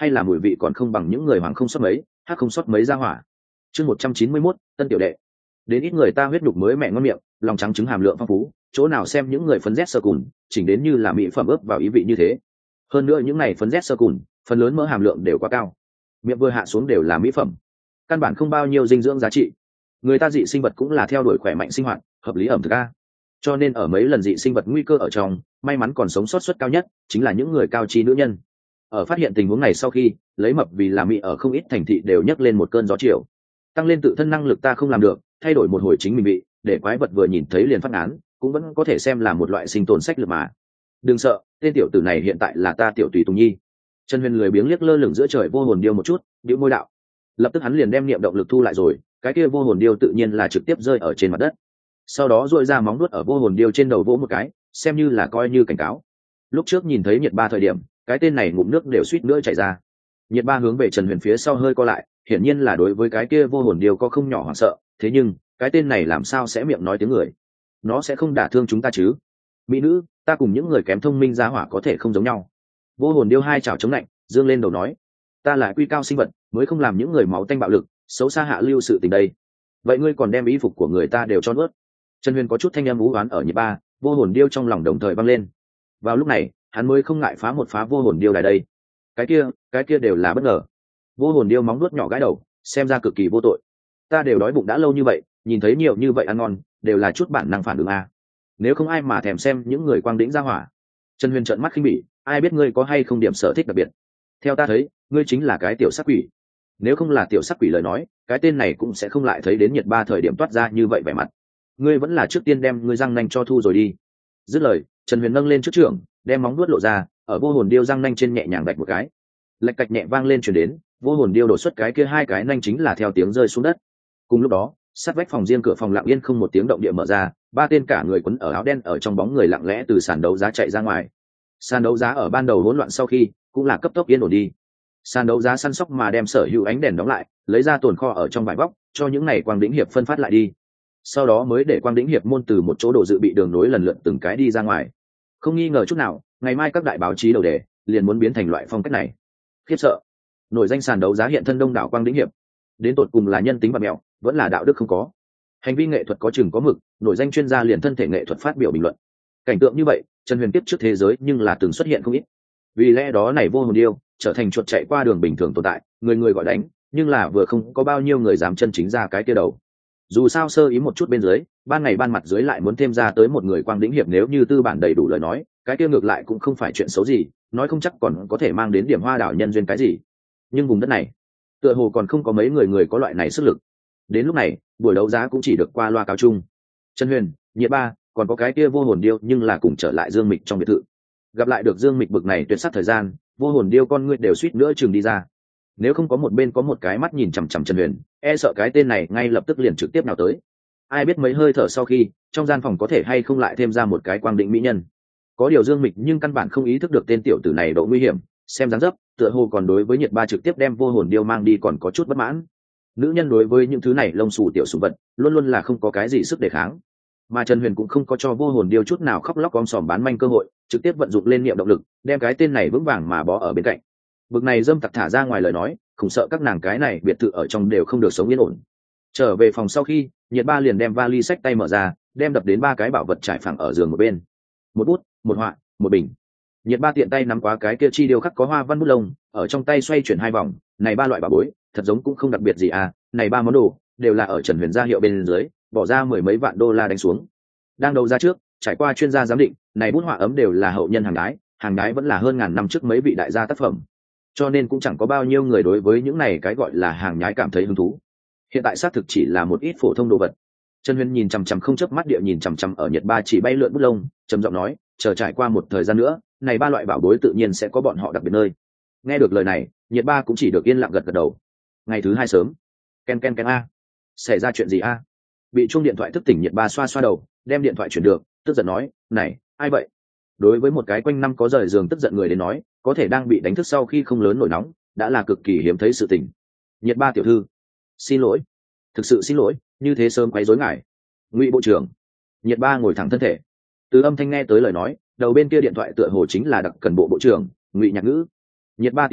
hay là mùi vị còn không bằng những người hoàng không sót mấy hát không sót mấy ra hỏa. Chương một trăm chín mươi mốt, tân tiểu đệ. Đến ít người ta huyết nhục mới mẹ ngon miệng, lòng trắng trứng hàm lượng phong phú, chỗ nào xem những người phấn rét sơ cùn chỉnh đến như là mỹ phẩm ướp vào ý vị như thế. Hơn nữa những này phấn rét sơ cùn phần lớn mỡ hàm lượng đều quá cao, miệng vừa hạ xuống đều là mỹ phẩm, căn bản không bao nhiêu dinh dưỡng giá trị. Người ta dị sinh vật cũng là theo đuổi khỏe mạnh sinh hoạt, hợp lý ẩm thực a, cho nên ở mấy lần dị sinh vật nguy cơ ở trong, may mắn còn sống sót suất cao nhất chính là những người cao trí nữ nhân. Ở phát hiện tình huống này sau khi, lấy mập vì là mỹ ở không ít thành thị đều nhấc lên một cơn gió chiều, tăng lên tự thân năng lực ta không làm được, thay đổi một hồi chính mình bị để quái vật vừa nhìn thấy liền phát án, cũng vẫn có thể xem là một loại sinh tồn sách lược mà. Đừng sợ, tên tiểu tử này hiện tại là ta tiểu tùy tùng nhi. Trần Huyền lười biếng liếc lơ lửng giữa trời vô hồn điêu một chút, bĩu môi đạo. Lập tức hắn liền đem niệm động lực thu lại rồi, cái kia vô hồn điêu tự nhiên là trực tiếp rơi ở trên mặt đất. Sau đó duỗi ra móng vuốt ở vô hồn điêu trên đầu vỗ một cái, xem như là coi như cảnh cáo. Lúc trước nhìn thấy Nhiệt Ba thời điểm, cái tên này ngụm nước đều suýt nữa chảy ra. Nhiệt Ba hướng về Trần Huyền phía sau hơi co lại, hiển nhiên là đối với cái kia vô hồn điêu có không nhỏ hoảng sợ, thế nhưng, cái tên này làm sao sẽ miệng nói tiếng người? Nó sẽ không đả thương chúng ta chứ? Mỹ nữ, ta cùng những người kém thông minh giá hỏa có thể không giống nhau. Vô hồn điêu hai chảo chống lạnh, dương lên đầu nói, ta là quy cao sinh vật, mới không làm những người máu tanh bạo lực, xấu xa hạ lưu sự tình đây. Vậy ngươi còn đem y phục của người ta đều cho nuốt? Trần Huyền có chút thanh âm ú oán ở Nhiệt Ba, vô hồn điêu trong lòng đồng thời vang lên. Vào lúc này, hắn mới không ngại phá một phá vô hồn điêu đài đây. Cái kia, cái kia đều là bất ngờ. Vô hồn điêu móng nuốt nhỏ gãi đầu, xem ra cực kỳ vô tội. Ta đều đói bụng đã lâu như vậy, nhìn thấy nhiều như vậy ăn ngon, đều là chút bản năng phản ứng a. Nếu không ai mà thèm xem những người quang đĩnh ra hỏa. Trần Huyền trợn mắt khinh bỉ, ai biết ngươi có hay không điểm sở thích đặc biệt? Theo ta thấy, ngươi chính là cái tiểu sắc quỷ. Nếu không là tiểu sắc quỷ lời nói, cái tên này cũng sẽ không lại thấy đến Nhiệt Ba thời điểm toát ra như vậy vẻ mặt. Ngươi vẫn là trước tiên đem ngươi răng nanh cho thu rồi đi. Dứt lời, Trần Huyền nâng lên trước trưởng, đem móng vuốt lộ ra, ở vô hồn điêu răng nanh trên nhẹ nhàng đạch một cái. Lạch cạch nhẹ vang lên truyền đến, vô hồn điêu đổ xuất cái kia hai cái nanh chính là theo tiếng rơi xuống đất. Cùng lúc đó, sát vách phòng riêng cửa phòng lặng yên không một tiếng động địa mở ra, ba tên cả người quấn ở áo đen ở trong bóng người lặng lẽ từ sàn đấu giá chạy ra ngoài. Sàn đấu giá ở ban đầu hỗn loạn sau khi, cũng là cấp tốc yên ổn đi. Sàn đấu giá săn sóc mà đem sở hữu ánh đèn đóng lại, lấy ra tồn kho ở trong vải vóc, cho những này quang đỉnh hiệp phân phát lại đi. Sau đó mới để quang đỉnh hiệp môn từ một chỗ đồ dự bị đường nối lần lượt từng cái đi ra ngoài. Không nghi ngờ chút nào, ngày mai các đại báo chí đầu đề liền muốn biến thành loại phong cách này. Khiếp sợ, nổi danh sàn đấu giá hiện thân đông đảo quang đỉnh hiệp, đến tột cùng là nhân tính bạc mẹo, vẫn là đạo đức không có, hành vi nghệ thuật có chừng có mực, nổi danh chuyên gia liền thân thể nghệ thuật phát biểu bình luận. Cảnh tượng như vậy, Trần Huyền tiếp trước thế giới nhưng là từng xuất hiện không ít. Vì lẽ đó này vô hồn điêu trở thành chuột chạy qua đường bình thường tồn tại, người người gọi đánh, nhưng là vừa không có bao nhiêu người dám chân chính ra cái kia đầu. Dù sao sơ ý một chút bên dưới, ban ngày ban mặt dưới lại muốn thêm ra tới một người quang đỉnh hiệp, nếu như tư bản đầy đủ lời nói, cái kia ngược lại cũng không phải chuyện xấu gì, nói không chắc còn có thể mang đến điểm hoa đảo nhân duyên cái gì. Nhưng vùng đất này, tựa hồ còn không có mấy người người có loại này sức lực. Đến lúc này, buổi đấu giá cũng chỉ được qua loa cáo chung. Trần Huyền, Nhiệt Ba, còn có cái kia vô hồn điêu nhưng là cùng trở lại Dương Mịch trong biệt thự. Gặp lại được Dương Mịch bực này tuyệt sắc thời gian, vô hồn điêu con ngươi đều suýt nữa chừng đi ra. Nếu không có một bên có một cái mắt nhìn chằm chằm Trần Huyền, e sợ cái tên này ngay lập tức liền trực tiếp nào tới. Ai biết mấy hơi thở sau khi, trong gian phòng có thể hay không lại thêm ra một cái quang định mỹ nhân. Có điều Dương Mịch nhưng căn bản không ý thức được tên tiểu tử này độ nguy hiểm, xem dáng dấp, tựa hồ còn đối với Nhiệt Ba trực tiếp đem vô hồn điêu mang đi còn có chút bất mãn. Nữ nhân đối với những thứ này lông xù tiểu sủng vật, luôn luôn là không có cái gì sức đề kháng. Mà Trần Huyền cũng không có cho vô hồn điêu chút nào khóc lóc om sòm bán manh cơ hội, trực tiếp vận dụng lên niệm động lực, đem cái tên này vững vàng mà bó ở bên cạnh. Bực này dâm tặc thả ra ngoài lời nói, không sợ các nàng cái này biệt thự ở trong đều không được sống yên ổn. Trở về phòng sau khi, Nhiệt Ba liền đem vali sách tay mở ra, đem đập đến ba cái bảo vật trải phẳng ở giường một bên. Một bút, một họa, một bình. Nhiệt Ba tiện tay nắm quá cái kia chi điêu khắc có hoa văn bút lông, ở trong tay xoay chuyển hai vòng, này ba loại bảo bối, thật giống cũng không đặc biệt gì à, này ba món đồ đều là ở Trần Huyền gia hiệu bên dưới, bỏ ra mười mấy vạn đô la đánh xuống. Đang đấu giá trước, trải qua chuyên gia giám định, này bút họa ấm đều là hậu nhân hàng đái, hàng đái vẫn là hơn ngàn năm trước mấy vị đại gia tác phẩm. Cho nên cũng chẳng có bao nhiêu người đối với những này cái gọi là hàng nhái cảm thấy hứng thú. Hiện tại xác thực chỉ là một ít phổ thông đồ vật. Trần Huyền nhìn chằm chằm không chớp mắt địa nhìn chằm chằm ở Nhiệt Ba chỉ bay lượn bút lông, trầm giọng nói, chờ trải qua một thời gian nữa, này ba loại bảo bối tự nhiên sẽ có bọn họ đặc biệt nơi. Nghe được lời này, Nhiệt Ba cũng chỉ được yên lặng gật gật đầu. Ngày thứ hai sớm, ken ken ken a, xảy ra chuyện gì a? Bị chuông điện thoại thức tỉnh, Nhiệt Ba xoa xoa đầu, đem điện thoại chuyển được, tức giận nói, này, ai vậy? Đối với một cái quanh năm có rời giường tức giận người đến nói, có thể đang bị đánh thức sau khi không lớn nổi nóng, đã là cực kỳ hiếm thấy sự tình. Nhiệt Ba tiểu thư, xin lỗi, thực sự xin lỗi, như thế sớm quấy rối ngài. Ngụy bộ trưởng. Nhiệt Ba ngồi thẳng thân thể, từ âm thanh nghe tới lời nói, đầu bên kia điện thoại tựa hồ chính là đặc cần bộ bộ trưởng Ngụy Nhạc Ngữ. Nhiệt Ba tiểu thư,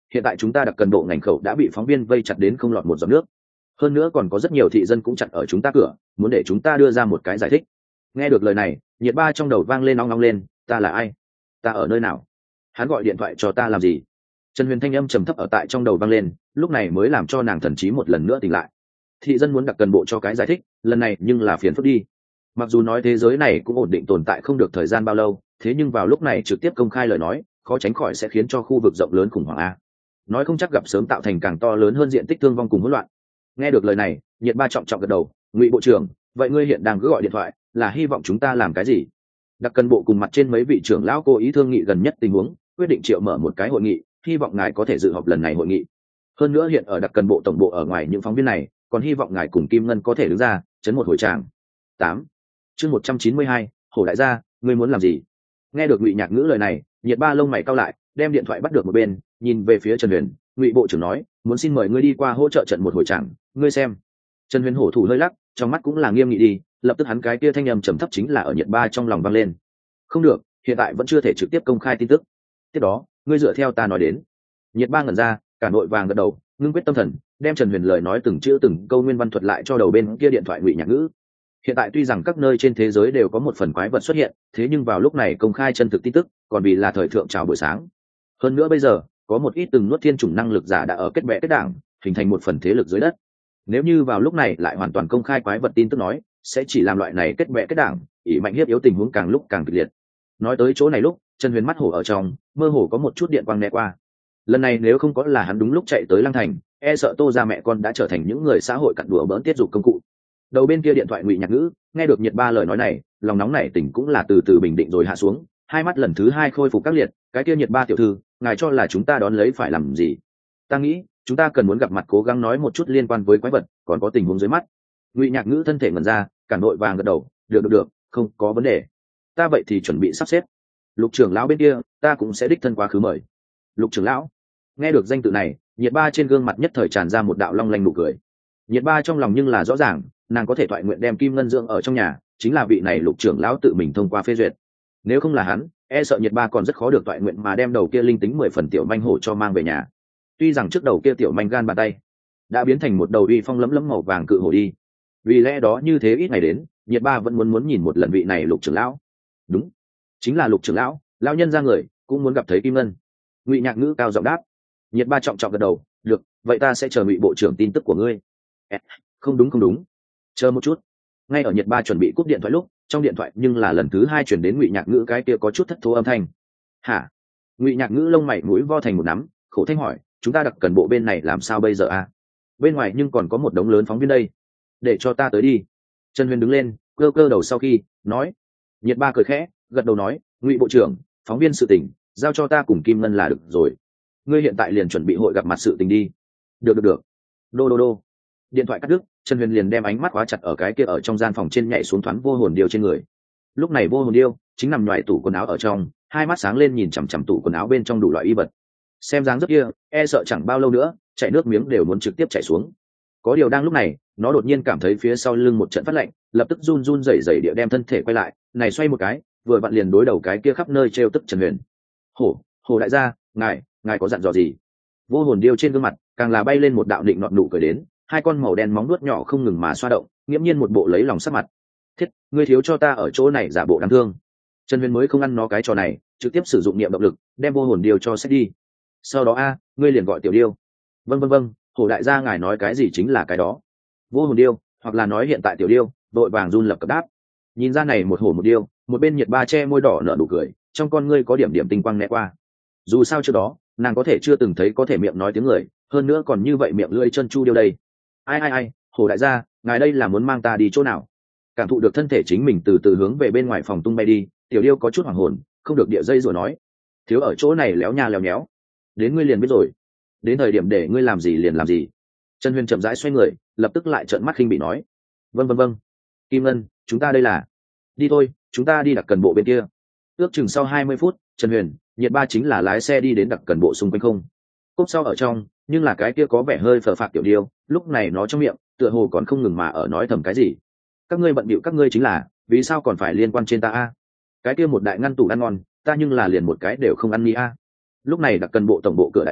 hiện tại chúng ta đặc cần bộ ngành khẩu đã bị phóng viên vây chặt đến không lọt một giọt nước, hơn nữa còn có rất nhiều thị dân cũng chặn ở chúng ta cửa, muốn để chúng ta đưa ra một cái giải thích. Nghe được lời này, Nhiệt Ba trong đầu vang lên nóng nóng lên, ta là ai, ta ở nơi nào, hắn gọi điện thoại cho ta làm gì? Trần Huyền thanh âm trầm thấp ở tại trong đầu vang lên, lúc này mới làm cho nàng thần trí một lần nữa tỉnh lại. Thị dân muốn đặc cần bộ cho cái giải thích, lần này nhưng là phiền phức đi. Mặc dù nói thế giới này cũng ổn định tồn tại không được thời gian bao lâu, thế nhưng vào lúc này trực tiếp công khai lời nói, khó tránh khỏi sẽ khiến cho khu vực rộng lớn khủng hoảng a. Nói không chắc gặp sớm tạo thành càng to lớn hơn diện tích thương vong cùng hỗn loạn. Nghe được lời này, Nhiệt Ba trọng trọng gật đầu, Ngụy bộ trưởng, vậy ngươi hiện đang cứ gọi điện thoại, là hy vọng chúng ta làm cái gì? Đặc cần bộ cùng mặt trên mấy vị trưởng lão cố ý thương nghị gần nhất tình huống, quyết định triệu mở một cái hội nghị, hy vọng ngài có thể dự họp lần này hội nghị. Hơn nữa hiện ở đặc cần bộ tổng bộ ở ngoài những phóng viên này, còn hy vọng ngài cùng Kim Ngân có thể đứng ra chấn một hồi tràng. Tám, chương một trăm chín mươi hai, Hổ đại gia, ngươi muốn làm gì? Nghe được Ngụy Nhạc Ngữ lời này, Nhiệt Ba lông mày cau lại, đem điện thoại bắt được một bên, nhìn về phía Trần Huyền, Ngụy bộ trưởng nói, muốn xin mời ngươi đi qua hỗ trợ trận một hồi tràng, ngươi xem. Trần Huyền hổ thủ hơi lắc, trong mắt cũng là nghiêm nghị đi, lập tức hắn cái kia thanh âm trầm thấp chính là ở Nhiệt Ba trong lòng vang lên. Không được, hiện tại vẫn chưa thể trực tiếp công khai tin tức. Tiếp đó, ngươi dựa theo ta nói đến. Nhiệt Ba ngẩn ra, cả nội vàng gật đầu, ngưng quyết tâm thần, đem Trần Huyền lời nói từng chữ từng câu nguyên văn thuật lại cho đầu bên kia điện thoại Ngụy Nhạc Ngữ. Hiện tại tuy rằng các nơi trên thế giới đều có một phần quái vật xuất hiện, thế nhưng vào lúc này công khai chân thực tin tức, còn vì là thời thượng chào buổi sáng. Hơn nữa bây giờ, có một ít từng nuốt thiên chủng năng lực giả đã ở kết bè kết đảng, hình thành một phần thế lực dưới đất. Nếu như vào lúc này lại hoàn toàn công khai quái vật tin tức nói, sẽ chỉ làm loại này kết bè kết đảng, ỷ mạnh hiếp yếu tình huống càng lúc càng kịch liệt. Nói tới chỗ này lúc, Trần Huyền mắt hổ ở trong, mơ hồ có một chút điện quang né qua. Lần này nếu không có là hắn đúng lúc chạy tới Lăng Thành, e sợ Tô gia mẹ con đã trở thành những người xã hội cặn đùa bỡn tiết dục công cụ. Đầu bên kia điện thoại Ngụy Nhạc Ngữ, nghe được Nhiệt Ba lời nói này, lòng nóng này tỉnh cũng là từ từ bình định rồi hạ xuống, hai mắt lần thứ hai khôi phục các liệt, cái kia Nhiệt Ba tiểu thư, ngài cho là chúng ta đón lấy phải làm gì? Ta nghĩ, chúng ta cần muốn gặp mặt cố gắng nói một chút liên quan với quái vật, còn có tình huống dưới mắt. Ngụy Nhạc Ngữ thân thể ngẩn ra, cả nội vàng gật đầu, được được được, không có vấn đề. Ta vậy thì chuẩn bị sắp xếp. Lục trưởng lão bên kia, ta cũng sẽ đích thân quá khứ mời. Lục trưởng lão. Nghe được danh tự này, Nhiệt Ba trên gương mặt nhất thời tràn ra một đạo long lanh nụ cười. Nhiệt Ba trong lòng nhưng là rõ ràng, nàng có thể thoại nguyện đem Kim Ngân dưỡng ở trong nhà, chính là vị này Lục trưởng lão tự mình thông qua phê duyệt. Nếu không là hắn, e sợ Nhiệt Ba còn rất khó được thoại nguyện mà đem đầu kia linh tính mười phần tiểu manh hổ cho mang về nhà. Tuy rằng trước đầu kia tiểu manh gan bàn tay đã biến thành một đầu uy phong lấm lấm màu vàng cự hổ đi, vì lẽ đó như thế ít ngày đến, Nhiệt Ba vẫn muốn muốn nhìn một lần vị này Lục trưởng lão. Đúng, chính là Lục trưởng lão, lão nhân ra người cũng muốn gặp thấy Kim Ngân. Ngụy Nhạc Ngữ cao giọng đáp. Nhiệt Ba trọng trọng gật đầu, được, vậy ta sẽ chờ Ngụy bộ trưởng tin tức của ngươi. À, không đúng không đúng, chờ một chút. Ngay ở Nhiệt Ba chuẩn bị cúp điện thoại lúc, trong điện thoại nhưng là lần thứ hai chuyển đến Ngụy Nhạc Ngữ cái kia có chút thất thố âm thanh. Hả? Ngụy Nhạc Ngữ lông mày mũi vo thành một nắm, khổ thanh hỏi, chúng ta đặc cần bộ bên này làm sao bây giờ à? Bên ngoài nhưng còn có một đống lớn phóng viên đây, để cho ta tới đi. Trần Huyền đứng lên, cơ cơ đầu sau khi nói. Nhiệt Ba cười khẽ, gật đầu nói, Ngụy bộ trưởng, phóng viên sự tình giao cho ta cùng Kim Ngân là được rồi. Ngươi hiện tại liền chuẩn bị hội gặp mặt sự tình đi. Được được được. Đô đô đô. Điện thoại cắt đứt, Trần Huyền liền đem ánh mắt khóa chặt ở cái kia ở trong gian phòng trên nhảy xuống thoáng vô hồn điêu trên người. Lúc này vô hồn điêu chính nằm ngoài tủ quần áo ở trong, hai mắt sáng lên nhìn chằm chằm tủ quần áo bên trong đủ loại y vật. Xem dáng dấp kia, e sợ chẳng bao lâu nữa, chảy nước miếng đều muốn trực tiếp chảy xuống. Có điều đang lúc này, nó đột nhiên cảm thấy phía sau lưng một trận phát lạnh, lập tức run run rẩy rẩy địa đem thân thể quay lại, này xoay một cái, vừa vặn liền đối đầu cái kia khắp nơi trêu tức Trần Huyền. Hổ, Hổ đại gia, ngài, ngài có dặn dò gì? Vô hồn điêu trên gương mặt càng là bay lên một đạo định nọt nụ cười đến, hai con màu đen móng nuốt nhỏ không ngừng mà xoa động, nghiễm nhiên một bộ lấy lòng sắc mặt. Thiết, ngươi thiếu cho ta ở chỗ này giả bộ đáng thương. Trần Huyền mới không ăn nó cái trò này, trực tiếp sử dụng niệm động lực, đem vô hồn điêu cho xét đi. Sau đó a, ngươi liền gọi tiểu điêu. Vâng vâng vâng, Hổ đại gia ngài nói cái gì chính là cái đó. Vô hồn điêu, hoặc là nói hiện tại tiểu điêu, đội vàng run lập cập đáp. Nhìn ra này một hổ một điêu, một bên Nhiệt Ba che môi đỏ nở nụ cười, trong con ngươi có điểm điểm tinh quang né qua. Dù sao trước đó, nàng có thể chưa từng thấy có thể miệng nói tiếng người, hơn nữa còn như vậy miệng lưỡi chân chu điêu đây. Ai ai ai, Hổ đại gia, ngài đây là muốn mang ta đi chỗ nào? Cảm thụ được thân thể chính mình từ từ hướng về bên ngoài phòng tung bay đi, tiểu điêu có chút hoảng hồn, không được địa dây rồi nói, thiếu ở chỗ này léo nha léo nhéo, đến ngươi liền biết rồi, đến thời điểm để ngươi làm gì liền làm gì. Trần Huyền chậm rãi xoay người, lập tức lại trợn mắt khinh bị nói, vâng vâng vâng, Kim Ngân, chúng ta đây là, đi thôi, chúng ta đi đặc cần bộ bên kia. Ước chừng sau hai mươi phút, Trần Huyền, Nhiệt Ba chính là lái xe đi đến đặc cần bộ xung quanh không. Cốp sau ở trong, nhưng là cái kia có vẻ hơi phờ phạc tiểu điêu, lúc này nó trong miệng, tựa hồ còn không ngừng mà ở nói thầm cái gì. Các ngươi bận bịu các ngươi chính là, vì sao còn phải liên quan trên ta a? Cái kia một đại ngăn tủ ăn ngon, ta nhưng là liền một cái đều không ăn ni a. Lúc này đặc cần bộ tổng bộ cửa đại lâu,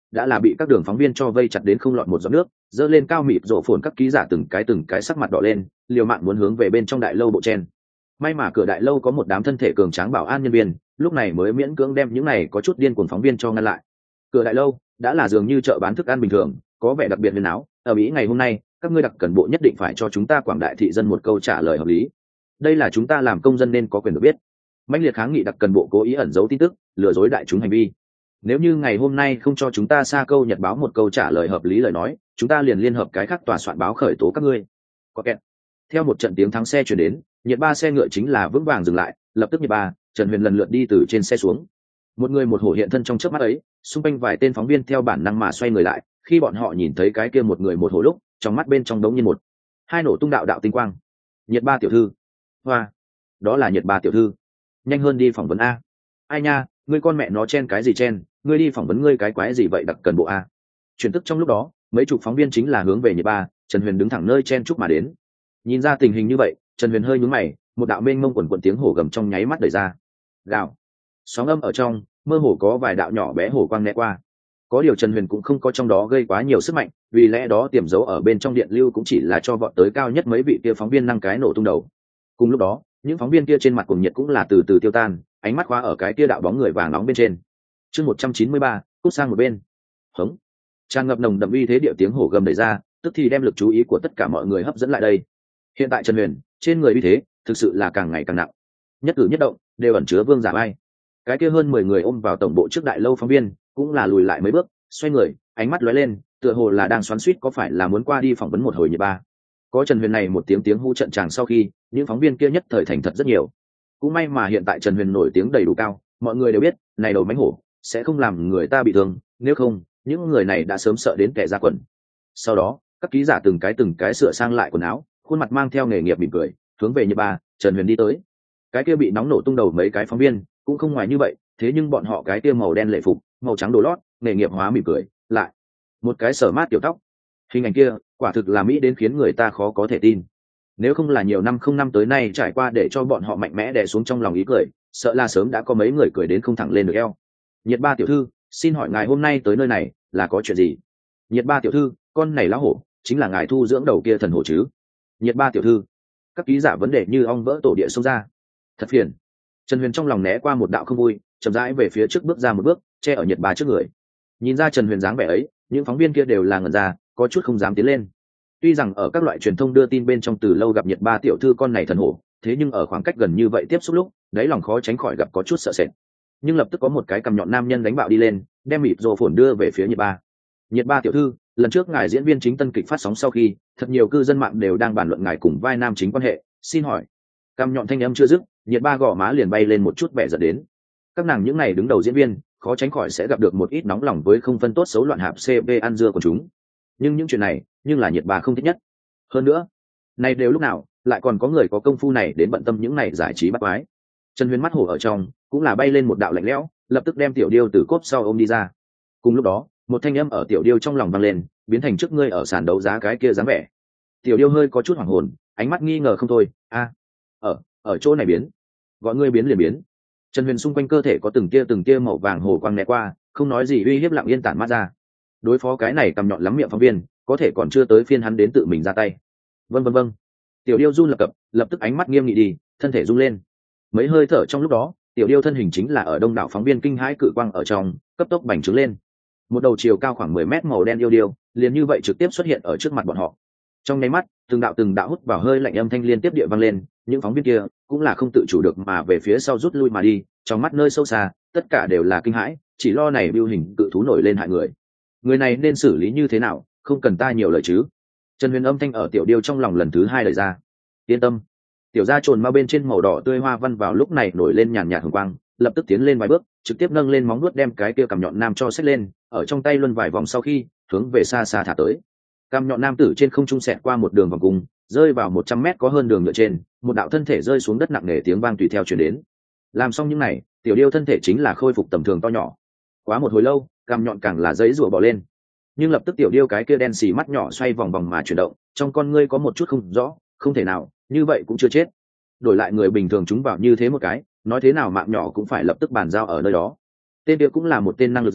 đã là bị các đường phóng viên cho vây chặt đến không lọt một giọt nước, dơ lên cao mịt rộ phồn các ký giả từng cái từng cái sắc mặt đỏ lên, liều mạng muốn hướng về bên trong đại lâu bộ chen. May mà cửa đại lâu có một đám thân thể cường tráng bảo an nhân viên, lúc này mới miễn cưỡng đem những này có chút điên cuồng phóng viên cho ngăn lại. Cửa đại lâu đã là dường như chợ bán thức ăn bình thường, có vẻ đặc biệt huyền áo. Ở Mỹ ngày hôm nay, các ngươi đặc cần bộ nhất định phải cho chúng ta quảng đại thị dân một câu trả lời hợp lý. Đây là chúng ta làm công dân nên có quyền được biết. Mãnh liệt kháng nghị đặc cần bộ cố ý ẩn giấu tin tức, lừa dối đại chúng hành vi. Nếu như ngày hôm nay không cho chúng ta xa câu nhật báo một câu trả lời hợp lý lời nói, chúng ta liền liên hợp cái khác tòa soạn báo khởi tố các ngươi. Có kẹt. Theo một trận tiếng thắng xe chuyển đến, nhiệt ba xe ngựa chính là vững vàng dừng lại, lập tức nhiệt ba, Trần Huyền lần lượt đi từ trên xe xuống. Một người một hổ hiện thân trong chớp mắt ấy, xung quanh vài tên phóng viên theo bản năng mà xoay người lại, khi bọn họ nhìn thấy cái kia một người một hổ lúc, trong mắt bên trong đống nhiên một hai nổ tung đạo đạo tinh quang. Nhiệt ba tiểu thư. Hoa. Đó là nhiệt ba tiểu thư. Nhanh hơn đi phỏng vấn a. Ai nha, ngươi con mẹ nó chen cái gì chen, ngươi đi phỏng vấn ngươi cái quái gì vậy đặc cần bộ a. Chuyển tức trong lúc đó, mấy chục phóng viên chính là hướng về nhiệt ba, Trần Huyền đứng thẳng nơi chen chúc mà đến. Nhìn ra tình hình như vậy, Trần Huyền hơi nhướng mày, một đạo mênh mông quần quần tiếng hổ gầm trong nháy mắt đẩy ra. Gào. Sóng âm ở trong, mơ hồ có vài đạo nhỏ bé hổ quang né qua. Có điều Trần Huyền cũng không có trong đó gây quá nhiều sức mạnh, vì lẽ đó tiềm dấu ở bên trong điện lưu cũng chỉ là cho vọt tới cao nhất mấy vị kia phóng viên năng cái nổ tung đầu. Cùng lúc đó, những phóng viên kia trên mặt cuồng nhiệt cũng là từ từ tiêu tan, ánh mắt khóa ở cái kia đạo bóng người vàng nóng bên trên. Chương một trăm chín mươi ba, cút sang một bên. Hống. Tràn ngập nồng đậm uy thế điệu tiếng hổ gầm đẩy ra, tức thì đem lực chú ý của tất cả mọi người hấp dẫn lại đây. Hiện tại Trần Huyền, trên người uy thế, thực sự là càng ngày càng nặng. Nhất cử nhất động đều ẩn chứa vương giả vai. Cái kia hơn mười người ôm vào tổng bộ trước đại lâu phóng viên, cũng là lùi lại mấy bước, xoay người, ánh mắt lóe lên, tựa hồ là đang xoắn xuýt có phải là muốn qua đi phỏng vấn một hồi nhiệt ba. Có Trần Huyền này một tiếng tiếng hú trận tràng sau khi, những phóng viên kia nhất thời thành thật rất nhiều. Cũng may mà hiện tại Trần Huyền nổi tiếng đầy đủ cao, mọi người đều biết, này đầu mánh hổ sẽ không làm người ta bị thương, nếu không, những người này đã sớm sợ đến kẻ ra quần. Sau đó, các ký giả từng cái từng cái sửa sang lại quần áo, khuôn mặt mang theo nghề nghiệp mỉm cười, hướng về nhiệt ba, Trần Huyền đi tới. Cái kia bị nóng nổ tung đầu mấy cái phóng viên, cũng không ngoài như vậy, thế nhưng bọn họ cái kia màu đen lễ phục, màu trắng đồ lót, nghề nghiệp hóa mỉm cười, lại một cái sở mát tiểu tóc. Hình ảnh kia, quả thực là mỹ đến khiến người ta khó có thể tin. Nếu không là nhiều năm không năm tới nay trải qua để cho bọn họ mạnh mẽ đè xuống trong lòng ý cười, sợ là sớm đã có mấy người cười đến không thẳng lên được eo. Nhiệt ba tiểu thư, xin hỏi ngài hôm nay tới nơi này là có chuyện gì? Nhiệt ba tiểu thư, con này lão hổ chính là ngài thu dưỡng đầu kia thần hổ chứ? Nhiệt ba tiểu thư, các ký giả vấn đề như ong vỡ tổ địa xông ra. Thật phiền. Trần Huyền trong lòng né qua một đạo không vui, chậm rãi về phía trước bước ra một bước, che ở nhiệt ba trước người. Nhìn ra Trần Huyền dáng vẻ ấy, những phóng viên kia đều là ngẩn ra, có chút không dám tiến lên. Tuy rằng ở các loại truyền thông đưa tin bên trong từ lâu gặp nhiệt ba tiểu thư con này thần hổ, thế nhưng ở khoảng cách gần như vậy tiếp xúc lúc, đáy lòng khó tránh khỏi gặp có chút sợ sệt. Nhưng lập tức có một cái cầm nhọn nam nhân đánh bạo đi lên, đem mịt rồ phồn đưa về phía nhiệt ba. Nhiệt ba tiểu thư, lần trước ngài diễn viên chính tân kịch phát sóng sau khi, thật nhiều cư dân mạng đều đang bàn luận ngài cùng vai nam chính quan hệ, xin hỏi. Cầm nhọn thanh âm chưa dứt, nhiệt ba gò má liền bay lên một chút vẻ giận đến. Các nàng những này đứng đầu diễn viên, khó tránh khỏi sẽ gặp được một ít nóng lòng với không phân tốt xấu loạn hạp cp ăn dưa của chúng. Nhưng những chuyện này, nhưng là nhiệt ba không thích nhất. Hơn nữa, này đều lúc nào lại còn có người có công phu này đến bận tâm những này giải trí bắt quái. Trần Huyền mắt hổ ở trong, cũng là bay lên một đạo lạnh lẽo, lập tức đem tiểu điêu từ cốp sau ôm đi ra. Cùng lúc đó, một thanh âm ở tiểu điêu trong lòng vang lên, biến thành trước ngươi ở sàn đấu giá cái kia dáng vẻ. Tiểu điêu hơi có chút hoảng hồn, ánh mắt nghi ngờ không thôi. A, ở ở chỗ này biến, gọi ngươi biến liền biến. Trần Huyền xung quanh cơ thể có từng tia từng tia màu vàng hồ quang né qua, không nói gì uy hiếp lặng yên tản mát ra. Đối phó cái này cầm nhọn lắm miệng phóng viên, có thể còn chưa tới phiên hắn đến tự mình ra tay. Vâng vâng vâng. Tiểu điêu run lập cập, lập tức ánh mắt nghiêm nghị đi, thân thể rung lên. Mấy hơi thở trong lúc đó, tiểu điêu thân hình chính là ở đông đảo phóng viên kinh hãi cự quang ở trong, cấp tốc bành trướng lên. Một đầu chiều cao khoảng mười mét màu đen yêu điêu, liền như vậy trực tiếp xuất hiện ở trước mặt bọn họ. Trong nháy mắt, từng đạo từng đạo hút vào hơi lạnh âm thanh liên tiếp địa vang lên, những phóng viên kia cũng là không tự chủ được mà về phía sau rút lui mà đi, trong mắt nơi sâu xa, tất cả đều là kinh hãi, chỉ lo này bưu hình cự thú nổi lên hại người. Người này nên xử lý như thế nào, không cần ta nhiều lời chứ? Trần Huyền âm thanh ở tiểu điêu trong lòng lần thứ hai lời ra. Yên tâm. Tiểu gia trồn ma bên trên màu đỏ tươi hoa văn vào lúc này nổi lên nhàn nhạt hồng quang, lập tức tiến lên vài bước, trực tiếp nâng lên móng vuốt đem cái kia cầm nhọn nam cho xách lên, ở trong tay luân vài vòng sau khi hướng về xa xa thả tới. Cầm nhọn nam tử trên không trung xẹt qua một đường vòng cung, rơi vào một trăm mét có hơn đường nhựa trên, một đạo thân thể rơi xuống đất nặng nề tiếng vang tùy theo truyền đến. Làm xong những này, tiểu điêu thân thể chính là khôi phục tầm thường to nhỏ. Quá một hồi lâu, cầm nhọn càng là giấy rùa bỏ lên. Nhưng lập tức tiểu điêu cái kia đen xì mắt nhỏ xoay vòng vòng mà chuyển động, trong con ngươi có một chút không rõ, không thể nào, như vậy cũng chưa chết. Đổi lại người bình thường chúng vào như thế một cái, nói thế nào mạng nhỏ cũng phải lập tức bàn giao ở nơi đó. Tên kia cũng là một tên năng lực giả,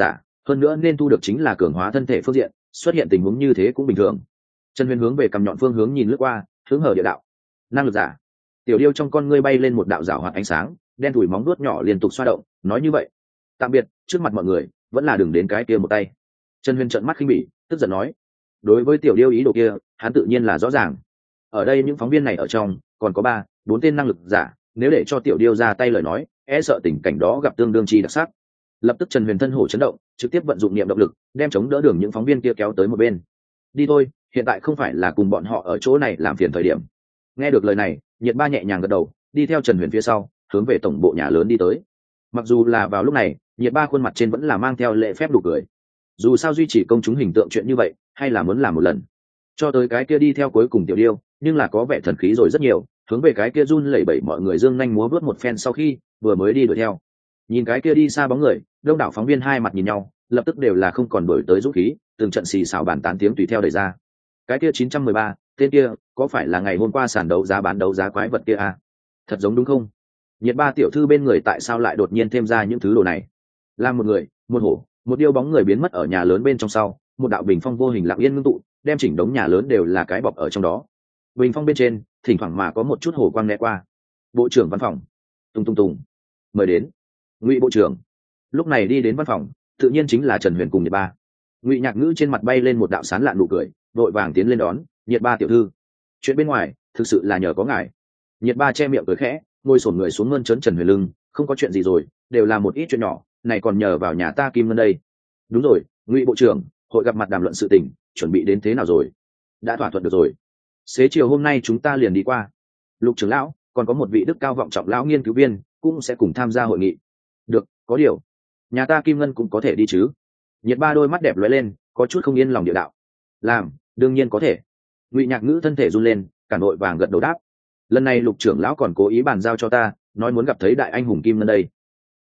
hơn nữa nên thu được chính là cường hóa thân thể phương diện, xuất hiện tình huống như thế cũng bình thường. Trần Huyền hướng về cầm nhọn phương hướng nhìn lướt qua, hướng hở địa đạo. Năng lực giả. Tiểu điêu trong con ngươi bay lên một đạo rảo hoạt ánh sáng, đen thủi móng vuốt nhỏ liên tục xoa động, nói như vậy. Tạm biệt, trước mặt mọi người, vẫn là đừng đến cái kia một tay. Trần Huyền trợn mắt khinh bỉ, tức giận nói. Đối với tiểu điêu ý đồ kia, hắn tự nhiên là rõ ràng. Ở đây những phóng viên này ở trong, còn có ba, bốn tên năng lực giả, nếu để cho tiểu điêu ra tay lời nói, e sợ tình cảnh đó gặp tương đương chi đặc sắc. Lập tức Trần Huyền thân hổ chấn động, trực tiếp vận dụng niệm động lực, đem chống đỡ đường những phóng viên kia kéo tới một bên. Đi thôi, hiện tại không phải là cùng bọn họ ở chỗ này làm phiền thời điểm. Nghe được lời này, Nhiệt Ba nhẹ nhàng gật đầu, đi theo Trần Huyền phía sau, hướng về tổng bộ nhà lớn đi tới. Mặc dù là vào lúc này, Nhiệt Ba khuôn mặt trên vẫn là mang theo lệ phép đủ cười. Dù sao duy trì công chúng hình tượng chuyện như vậy, hay là muốn làm một lần. Cho tới cái kia đi theo cuối cùng tiểu điêu, nhưng là có vẻ thần khí rồi rất nhiều, hướng về cái kia run lẩy bẩy mọi người dương nhanh múa bước một phen sau khi vừa mới đi đuổi theo. Nhìn cái kia đi xa bóng người, đông đảo phóng viên hai mặt nhìn nhau, lập tức đều là không còn đổi tới dũng khí, từng trận xì xào bàn tán tiếng tùy theo đẩy ra. Cái kia chín trăm mười ba, tên kia, có phải là ngày hôm qua sàn đấu giá bán đấu giá quái vật kia à? Thật giống đúng không? Nhiệt Ba tiểu thư bên người tại sao lại đột nhiên thêm ra những thứ đồ này? Là một người, một hổ, một điêu bóng người biến mất ở nhà lớn bên trong sau, một đạo bình phong vô hình lặng yên ngưng tụ, đem chỉnh đống nhà lớn đều là cái bọc ở trong đó. Bình phong bên trên, thỉnh thoảng mà có một chút hồ quang né qua. Bộ trưởng văn phòng. Tung tung tung. Mời đến. Ngụy bộ trưởng. Lúc này đi đến văn phòng, tự nhiên chính là Trần Huyền cùng Nhiệt Ba. Ngụy Nhạc Ngữ trên mặt bay lên một đạo sán lạn nụ cười, vội vàng tiến lên đón. Nhiệt Ba tiểu thư, chuyện bên ngoài thực sự là nhờ có ngài. Nhiệt Ba che miệng cười khẽ, ngồi xổm người xuống ngân chấn Trần Huyền lưng, không có chuyện gì rồi, đều là một ít chuyện nhỏ, này còn nhờ vào nhà ta Kim Ngân đây. Đúng rồi, Ngụy bộ trưởng, hội gặp mặt đàm luận sự tình, chuẩn bị đến thế nào rồi? Đã thỏa thuận được rồi. Xế chiều hôm nay chúng ta liền đi qua. Lục trưởng lão, còn có một vị đức cao vọng trọng lão nghiên cứu viên cũng sẽ cùng tham gia hội nghị. Được, có điều, nhà ta Kim Ngân cũng có thể đi chứ? Nhiệt Ba đôi mắt đẹp lóe lên, có chút không yên lòng địa đạo. Làm, đương nhiên có thể. Ngụy Nhạc Ngữ thân thể run lên, cả nội vàng gật đầu đáp. Lần này Lục trưởng lão còn cố ý bàn giao cho ta, nói muốn gặp thấy đại anh hùng Kim Ngân đây.